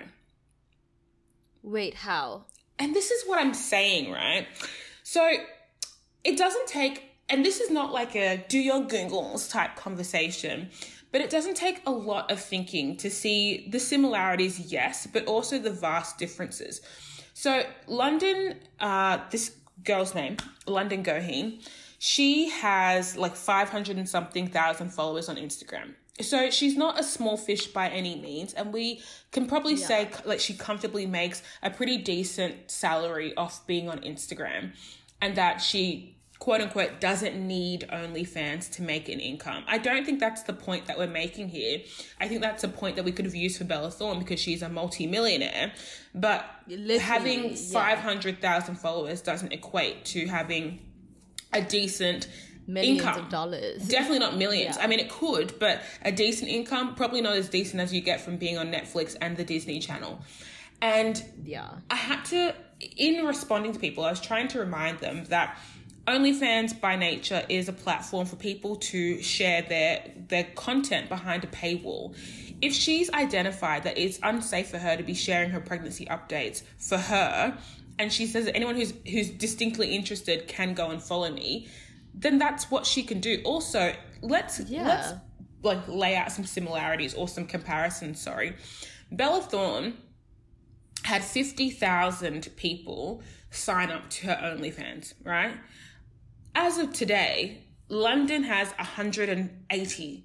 Wait, how? And this is what I'm saying, right? So it doesn't take, and this is not like a do your Googles type conversation, but it doesn't take a lot of thinking to see the similarities, yes, but also the vast differences. So London, uh, this girl's name, London Goheen, she has like five hundred and something thousand followers on Instagram. So she's not a small fish by any means. And we can probably yeah. say like she comfortably makes a pretty decent salary off being on Instagram, and that she quote unquote doesn't need OnlyFans to make an income. I don't think that's the point that we're making here. I think that's a point that we could have used for Bella Thorne because she's a multi-millionaire. But Literally, having five hundred thousand yeah. followers doesn't equate to having a decent millions income. of dollars. Definitely not millions. Yeah. I mean, it could, but a decent income, probably not as decent as you get from being on Netflix and the Disney Channel. And yeah, I had to, in responding to people, I was trying to remind them that OnlyFans by nature is a platform for people to share their their content behind a paywall. If she's identified that it's unsafe for her to be sharing her pregnancy updates for her, and she says that anyone who's who's distinctly interested can go and follow me, then that's what she can do. Also, let's yeah. let's like lay out some similarities or some comparisons, sorry. Bella Thorne had fifty thousand people sign up to her OnlyFans, right? As of today, London has one hundred eighty.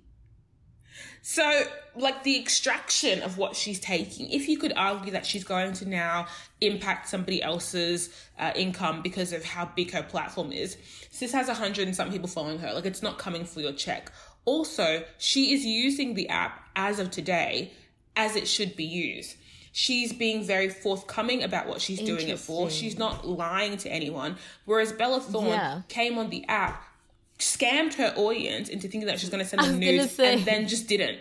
So, like, the extraction of what she's taking, if you could argue that she's going to now impact somebody else's uh, income because of how big her platform is, Sis has one hundred and some people following her. Like, it's not coming for your check. Also, she is using the app as of today as it should be used. She's being very forthcoming about what she's doing it for. She's not lying to anyone. Whereas Bella Thorne yeah. came on the app, scammed her audience into thinking that she's going to send them news and then just didn't.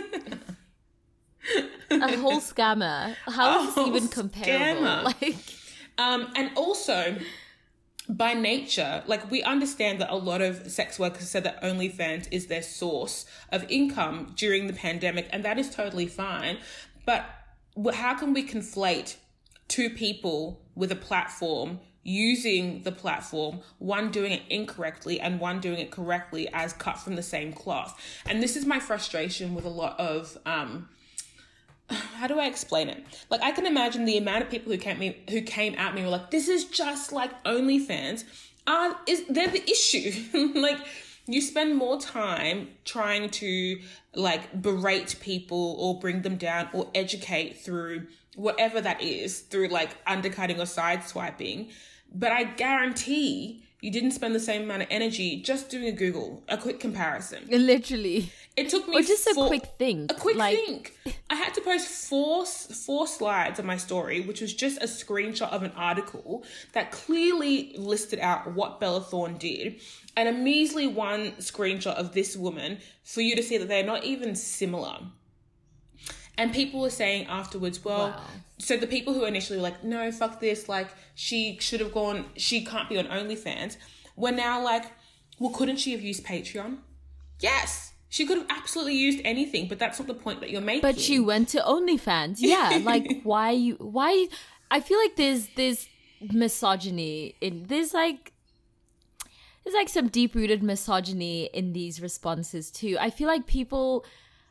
A whole scammer. How is this even comparable? Scammer. Like, um, and also, by nature, like, we understand that a lot of sex workers said that OnlyFans is their source of income during the pandemic, and that is totally fine. But how can we conflate two people with a platform using the platform, one doing it incorrectly and one doing it correctly, as cut from the same cloth? And this is my frustration with a lot of um how do I explain it? Like, I can imagine the amount of people who came me who came at me and were like, this is just like OnlyFans. Uh, is they're the issue. Like, you spend more time trying to like berate people or bring them down or educate through whatever that is, through like undercutting or sideswiping. But I guarantee you didn't spend the same amount of energy just doing a Google, a quick comparison. Literally. It took me or just four, a quick think. A quick like... think. I had to post four four slides of my story, which was just a screenshot of an article that clearly listed out what Bella Thorne did, and a measly one screenshot of this woman for you to see that they're not even similar. And people were saying afterwards, well, wow. So the people who initially were like, no, fuck this, like, she should have gone, she can't be on OnlyFans, were now like, well, couldn't she have used Patreon? Yes. She could have absolutely used anything, but that's not the point that you're making. But she went to OnlyFans. Yeah, like, why you, why, I feel like there's, there's misogyny in, there's like, there's like some deep-rooted misogyny in these responses too. I feel like people,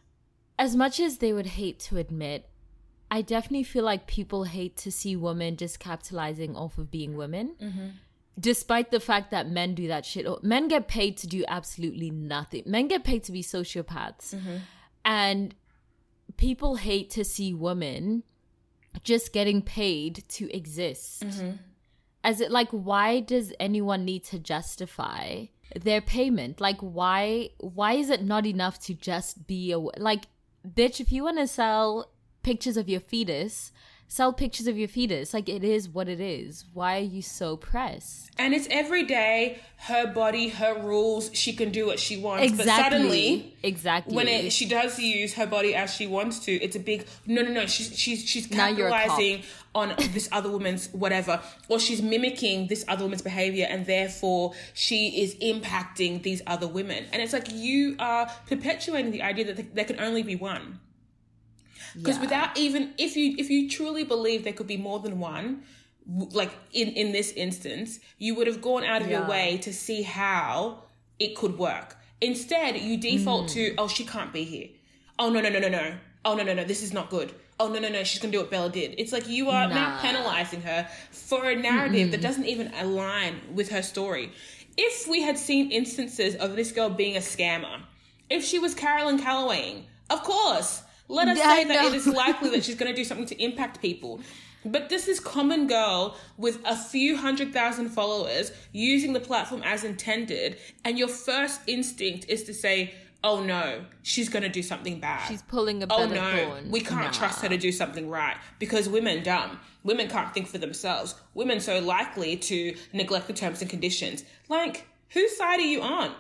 as much as they would hate to admit, I definitely feel like people hate to see women just capitalizing off of being women. Mm-hmm. Despite the fact that men do that shit. Men get paid to do absolutely nothing. Men get paid to be sociopaths. Mm-hmm. And people hate to see women just getting paid to exist. Mm-hmm. As it, like, why does anyone need to justify their payment? Like, why why is it not enough to just be a, like, bitch, if you want to sell pictures of your fetus, sell pictures of your fetus. Like, it is what it is. Why are you so pressed? And it's every day, her body, her rules, she can do what she wants. Exactly. But suddenly, exactly. when it, she does use her body as she wants to, it's a big, no, no, no, she's, she's, she's capitalizing on this other woman's whatever, or she's mimicking this other woman's behavior, and therefore she is impacting these other women. And it's like, you are perpetuating the idea that there can only be one. Because yeah. without even, if you if you truly believe there could be more than one, like in, in this instance, you would have gone out of yeah. your way to see how it could work. Instead, you default mm. to, oh, she can't be here. Oh, no, no, no, no, no. Oh, no, no, no, this is not good. Oh, no, no, no, she's going to do what Bella did. It's like you are nah. now penalizing her for a narrative mm-hmm. that doesn't even align with her story. If we had seen instances of this girl being a scammer, if she was Carolyn Callowaying, of course, let us say that it is likely that she's going to do something to impact people. But this is common girl with a few hundred thousand followers using the platform as intended, and your first instinct is to say, oh no, she's going to do something bad. She's pulling a Oh Bella no, Thorne. we can't nah. trust her to do something right because women dumb. Women can't think for themselves. Women so likely to neglect the terms and conditions. Like, whose side are you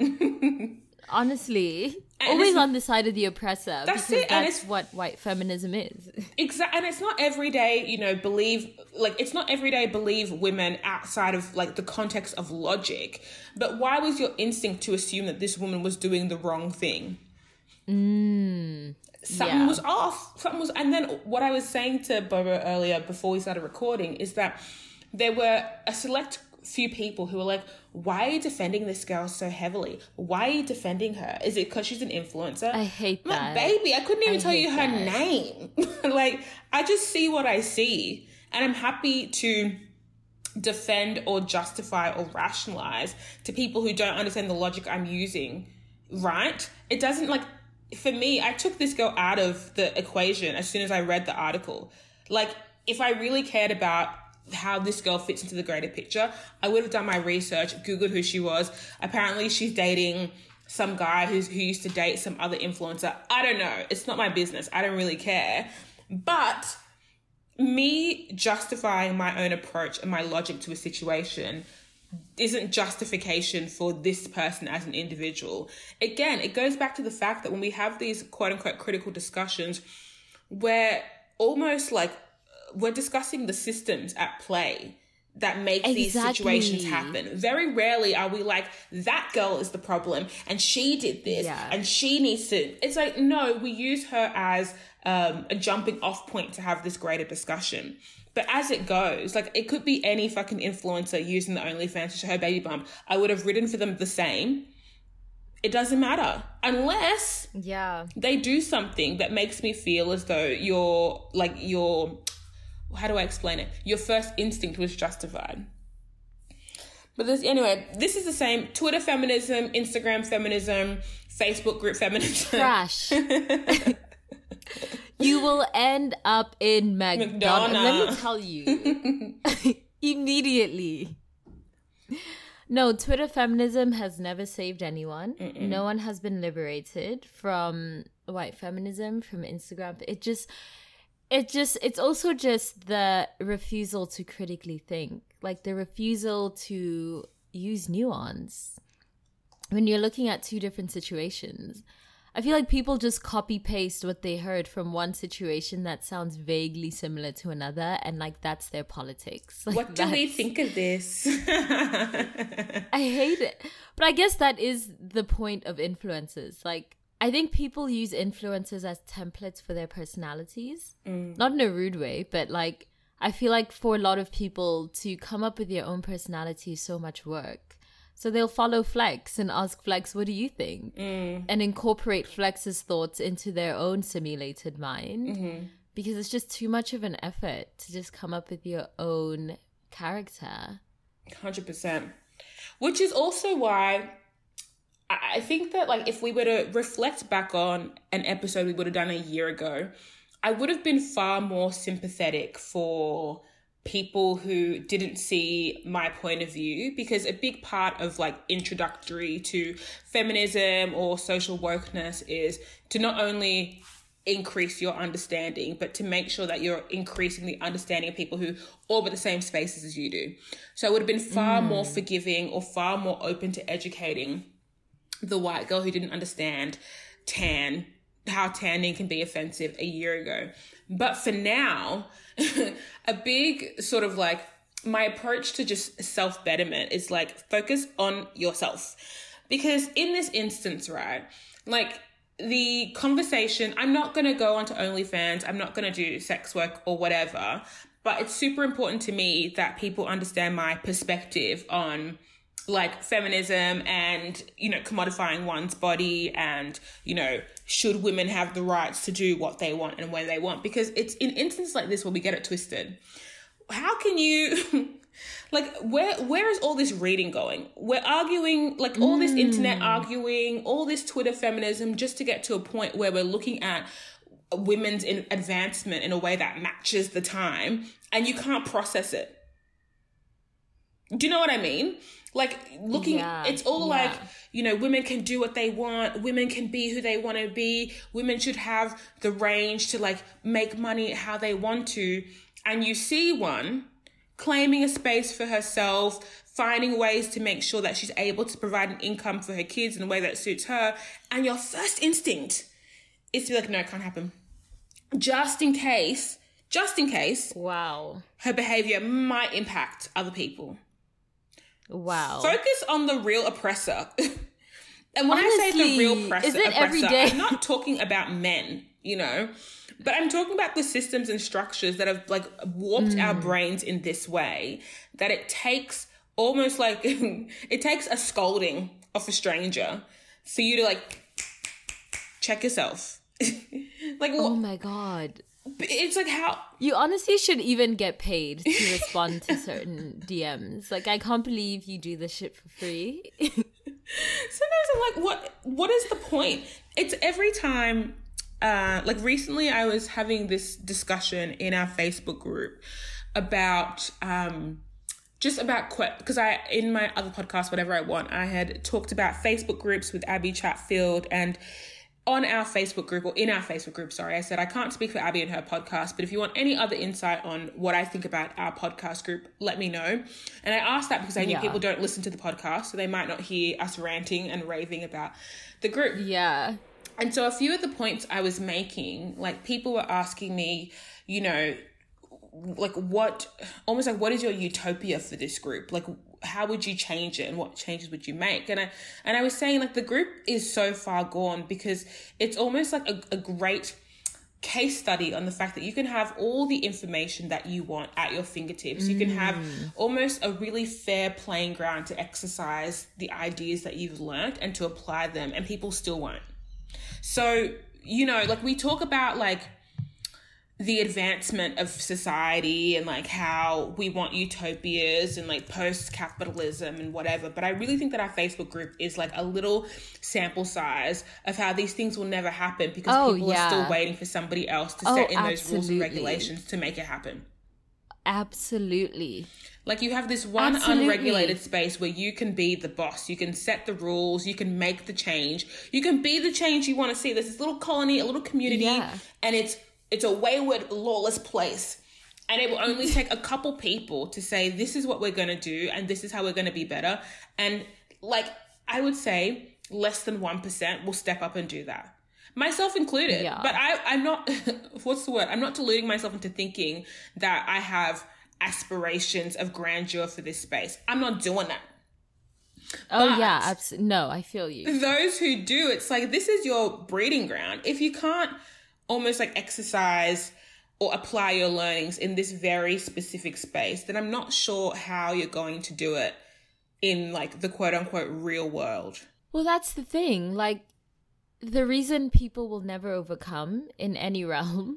on? Honestly, and always on the side of the oppressor. That's because it. That's and it's what white feminism is. Exactly. And it's not every day, you know, believe, like, it's not every day believe women outside of, like, the context of logic. But why was your instinct to assume that this woman was doing the wrong thing? Mm, Something yeah. was off. Something was, and then what I was saying to Bobo earlier before we started recording is that there were a select few people who were like, why are you defending this girl so heavily? Why are you defending her? Is it because she's an influencer? I hate I'm that. Like, baby, I couldn't even I tell you her that. name. Like, I just see what I see. And I'm happy to defend or justify or rationalize to people who don't understand the logic I'm using, right? It doesn't, like, for me, I took this girl out of the equation as soon as I read the article. Like, if I really cared about how this girl fits into the greater picture, I would have done my research, Googled who she was. Apparently she's dating some guy who's, who used to date some other influencer. I don't know. It's not my business. I don't really care. But me justifying my own approach and my logic to a situation isn't justification for this person as an individual. Again, it goes back to the fact that when we have these quote unquote critical discussions, we're almost like we're discussing the systems at play that make exactly. these situations happen. Very rarely are we like, that girl is the problem and she did this yeah. and she needs to... It's like, no, we use her as um, a jumping off point to have this greater discussion. But as it goes, like, it could be any fucking influencer using the OnlyFans to show her baby bump. I would have written for them the same. it doesn't matter unless yeah they do something that makes me feel as though your like your how do I explain it? Your first instinct was justified. But this anyway, this is the same Twitter feminism, Instagram feminism, Facebook group feminism. Trash. You will end up in McDonald's. Let me tell you. Immediately. No, Twitter feminism has never saved anyone. Mm-mm. No one has been liberated from white feminism, from Instagram. It just, it just, it's also just the refusal to critically think, like the refusal to use nuance when you're looking at two different situations. I feel like people just copy paste what they heard from one situation that sounds vaguely similar to another, and like that's their politics. Like, what do we think of this? I hate it. But I guess that is the point of influencers. Like, I think people use influencers as templates for their personalities. Mm. Not in a rude way, but like, I feel like for a lot of people to come up with your own personality is so much work. So they'll follow Flex and ask Flex, what do you think? Mm. And incorporate Flex's thoughts into their own simulated mind. Mm-hmm. Because it's just too much of an effort to just come up with your own character. one hundred percent. Which is also why I think that, like, if we were to reflect back on an episode we would have done a year ago, I would have been far more sympathetic for people who didn't see my point of view, because a big part of like introductory to feminism or social wokeness is to not only increase your understanding, but to make sure that you're increasing the understanding of people who orbit the same spaces as you do. So I would have been far mm. more forgiving or far more open to educating the white girl who didn't understand tan, how tanning can be offensive a year ago. But for now, a big sort of like my approach to just self-betterment is like focus on yourself. Because in this instance, right, like the conversation, I'm not going to go onto OnlyFans, I'm not going to do sex work or whatever, but it's super important to me that people understand my perspective on like feminism and, you know, commodifying one's body and, you know, should women have the rights to do what they want and when they want? Because it's in instances like this where we get it twisted. How can you, like, where where is all this reading going? We're arguing, like, all this internet arguing, all this Twitter feminism just to get to a point where we're looking at women's in advancement in a way that matches the time, and you can't process it. Do you know what I mean? Like, looking, yeah, it's all yeah. like, you know, women can do what they want. Women can be who they want to be. Women should have the range to, like, make money how they want to. And you see one claiming a space for herself, finding ways to make sure that she's able to provide an income for her kids in a way that suits her. And your first instinct is to be like, no, it can't happen. Just in case, just in case. Wow. Her behavior might impact other people. Wow. Focus on the real oppressor. And when Honestly, I say the real oppressor, is it oppressor every day? I'm not talking about men, you know, but I'm talking about the systems and structures that have like warped mm. our brains in this way that it takes almost like, it takes a scolding of a stranger for you to like check yourself. Like, oh my God. It's like how you honestly should even get paid to respond to certain D Ms. Like, I can't believe you do this shit for free. Sometimes I'm like, what what is the point? It's every time, uh like recently I was having this discussion in our Facebook group about um just about because I in my other podcast, Whatever I Want, I had talked about Facebook groups with Abby Chatfield, and on our Facebook group, or in our Facebook group, sorry, I said, I can't speak for Abby and her podcast, but if you want any other insight on what I think about our podcast group, let me know. And I asked that because I knew yeah. people don't listen to the podcast, so they might not hear us ranting and raving about the group. Yeah. And so a few of the points I was making, like, people were asking me, you know, like, what, almost like, what is your utopia for this group? Like, how would you change it and what changes would you make? And I and I was saying, like, the group is so far gone because it's almost like a, a great case study on the fact that you can have all the information that you want at your fingertips. Mm. You can have almost a really fair playing ground to exercise the ideas that you've learned and to apply them, and people still won't. So, you know, like we talk about like the advancement of society and like how we want utopias and like post-capitalism and whatever. But I really think that our Facebook group is like a little sample size of how these things will never happen because oh, people yeah. are still waiting for somebody else to oh, set in absolutely. those rules and regulations to make it happen. Absolutely. Like you have this one Absolutely. unregulated space where you can be the boss. You can set the rules. You can make the change. You can be the change you want to see. There's this little colony, a little community, Yeah. and it's It's a wayward, lawless place. And it will only take a couple people to say, this is what we're going to do and this is how we're going to be better. And like, I would say less than one percent will step up and do that. Myself included. Yeah. But I, I'm not, what's the word? I'm not deluding myself into thinking that I have aspirations of grandeur for this space. I'm not doing that. Oh, But yeah. Abs- no, I feel you. those who do, it's like, this is your breeding ground. If you can't almost like exercise or apply your learnings in this very specific space, then I'm not sure how you're going to do it in like the quote unquote real world. Well, that's the thing. Like, the reason people will never overcome in any realm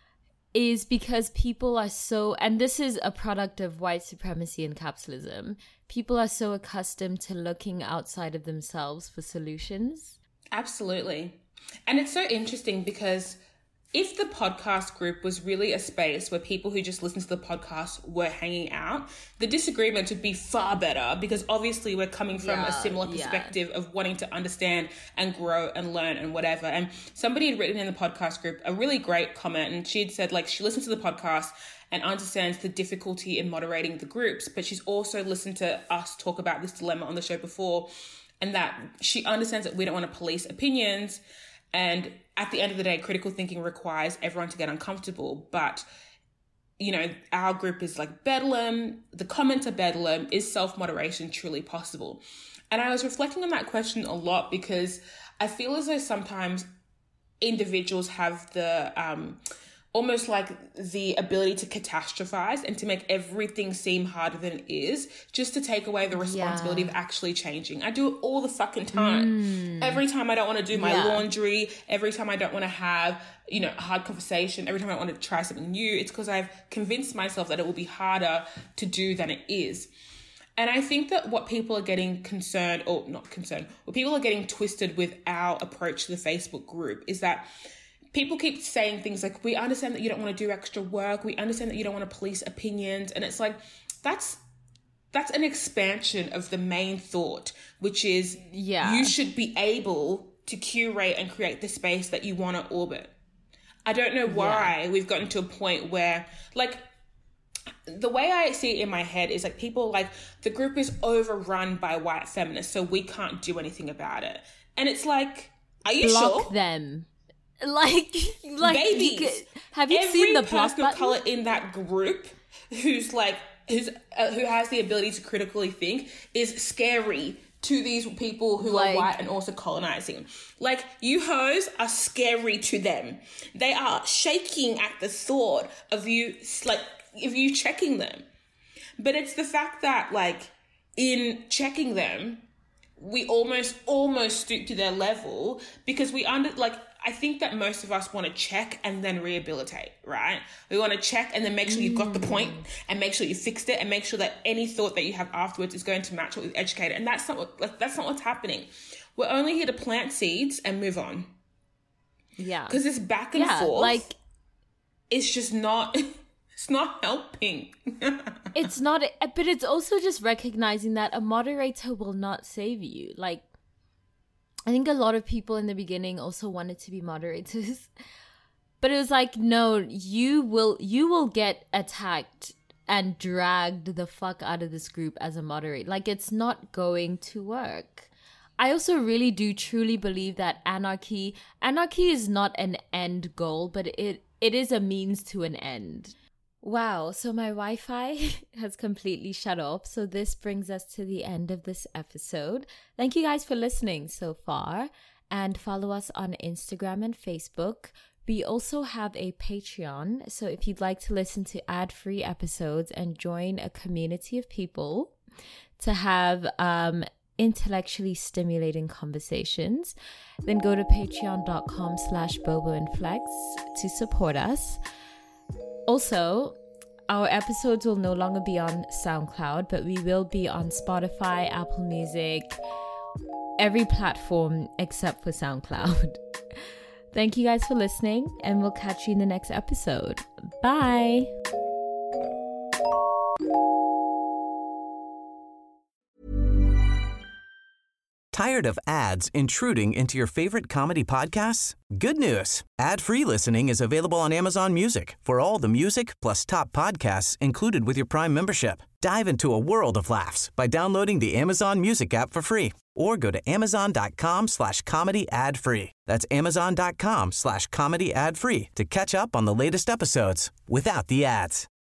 is because people are so, and this is a product of white supremacy and capitalism, people are so accustomed to looking outside of themselves for solutions. Absolutely. And it's so interesting because if the podcast group was really a space where people who just listen to the podcast were hanging out, the disagreement would be far better because obviously we're coming from Yeah, a similar yeah. perspective of wanting to understand and grow and learn and whatever. And somebody had written in the podcast group a really great comment, and she had said like she listens to the podcast and understands the difficulty in moderating the groups, but she's also listened to us talk about this dilemma on the show before, and that she understands that we don't want to police opinions. And at the end of the day, critical thinking requires everyone to get uncomfortable. But, you know, our group is like bedlam. The comments are bedlam. Is self-moderation truly possible? And I was reflecting on that question a lot because I feel as though sometimes individuals have the um, almost like the ability to catastrophize and to make everything seem harder than it is, just to take away the responsibility Yeah. of actually changing. I do it all the fucking time. Mm. Every time I don't want to do my Yeah. laundry, every time I don't want to have, you know, a hard conversation, every time I want to try something new, it's because I've convinced myself that it will be harder to do than it is. And I think that what people are getting concerned, or not concerned, what people are getting twisted with our approach to the Facebook group is that people keep saying things like, we understand that you don't want to do extra work. We understand that you don't want to police opinions. And it's like, that's that's an expansion of the main thought, which is Yeah. you should be able to curate and create the space that you want to orbit. I don't know why yeah. we've gotten to a point where, like, the way I see it in my head is like people like the group is overrun by white feminists, so we can't do anything about it. And it's like, are you Block sure? them. Like, like Babies. You could, have you Every seen the block person of button? color in that group who's like who's uh, who has the ability to critically think is scary to these people who Like- are white and also colonizing. Like, you hoes are scary to them. They are shaking at the thought of you, like, of you checking them. But it's the fact that, like, in checking them, we almost, almost stoop to their level because we under, like, I think that most of us want to check and then rehabilitate, right? We want to check and then make sure you've got the point and make sure you fixed it and make sure that any thought that you have afterwards is going to match what we've educated. And that's not what, like, that's not what's happening. We're only here to plant seeds and move on. Yeah. Because this back and yeah, forth, like, it's just not, it's not helping. it's not, but it's also just recognizing that a moderator will not save you. Like, I think a lot of people in the beginning also wanted to be moderators, but it was like, no, you will, you will get attacked and dragged the fuck out of this group as a moderator. Like, it's not going to work. I also really do truly believe that anarchy, anarchy is not an end goal, but it, it is a means to an end. Wow, so my Wi-Fi has completely shut off. So this brings us to the end of this episode. Thank you guys for listening so far, and follow us on Instagram and Facebook. We also have a Patreon. So if you'd like to listen to ad-free episodes and join a community of people to have um, intellectually stimulating conversations, then go to patreon.com slash Bobo and Flex to support us. Also, our episodes will no longer be on SoundCloud, but we will be on Spotify, Apple Music, every platform except for SoundCloud. Thank you guys for listening, and we'll catch you in the next episode. Bye! Tired of ads intruding into your favorite comedy podcasts? Good news. Ad-free listening is available on Amazon Music for all the music plus top podcasts included with your Prime membership. Dive into a world of laughs by downloading the Amazon Music app for free or go to amazon.com slash comedy ad free. That's amazon.com slash comedy ad free to catch up on the latest episodes without the ads.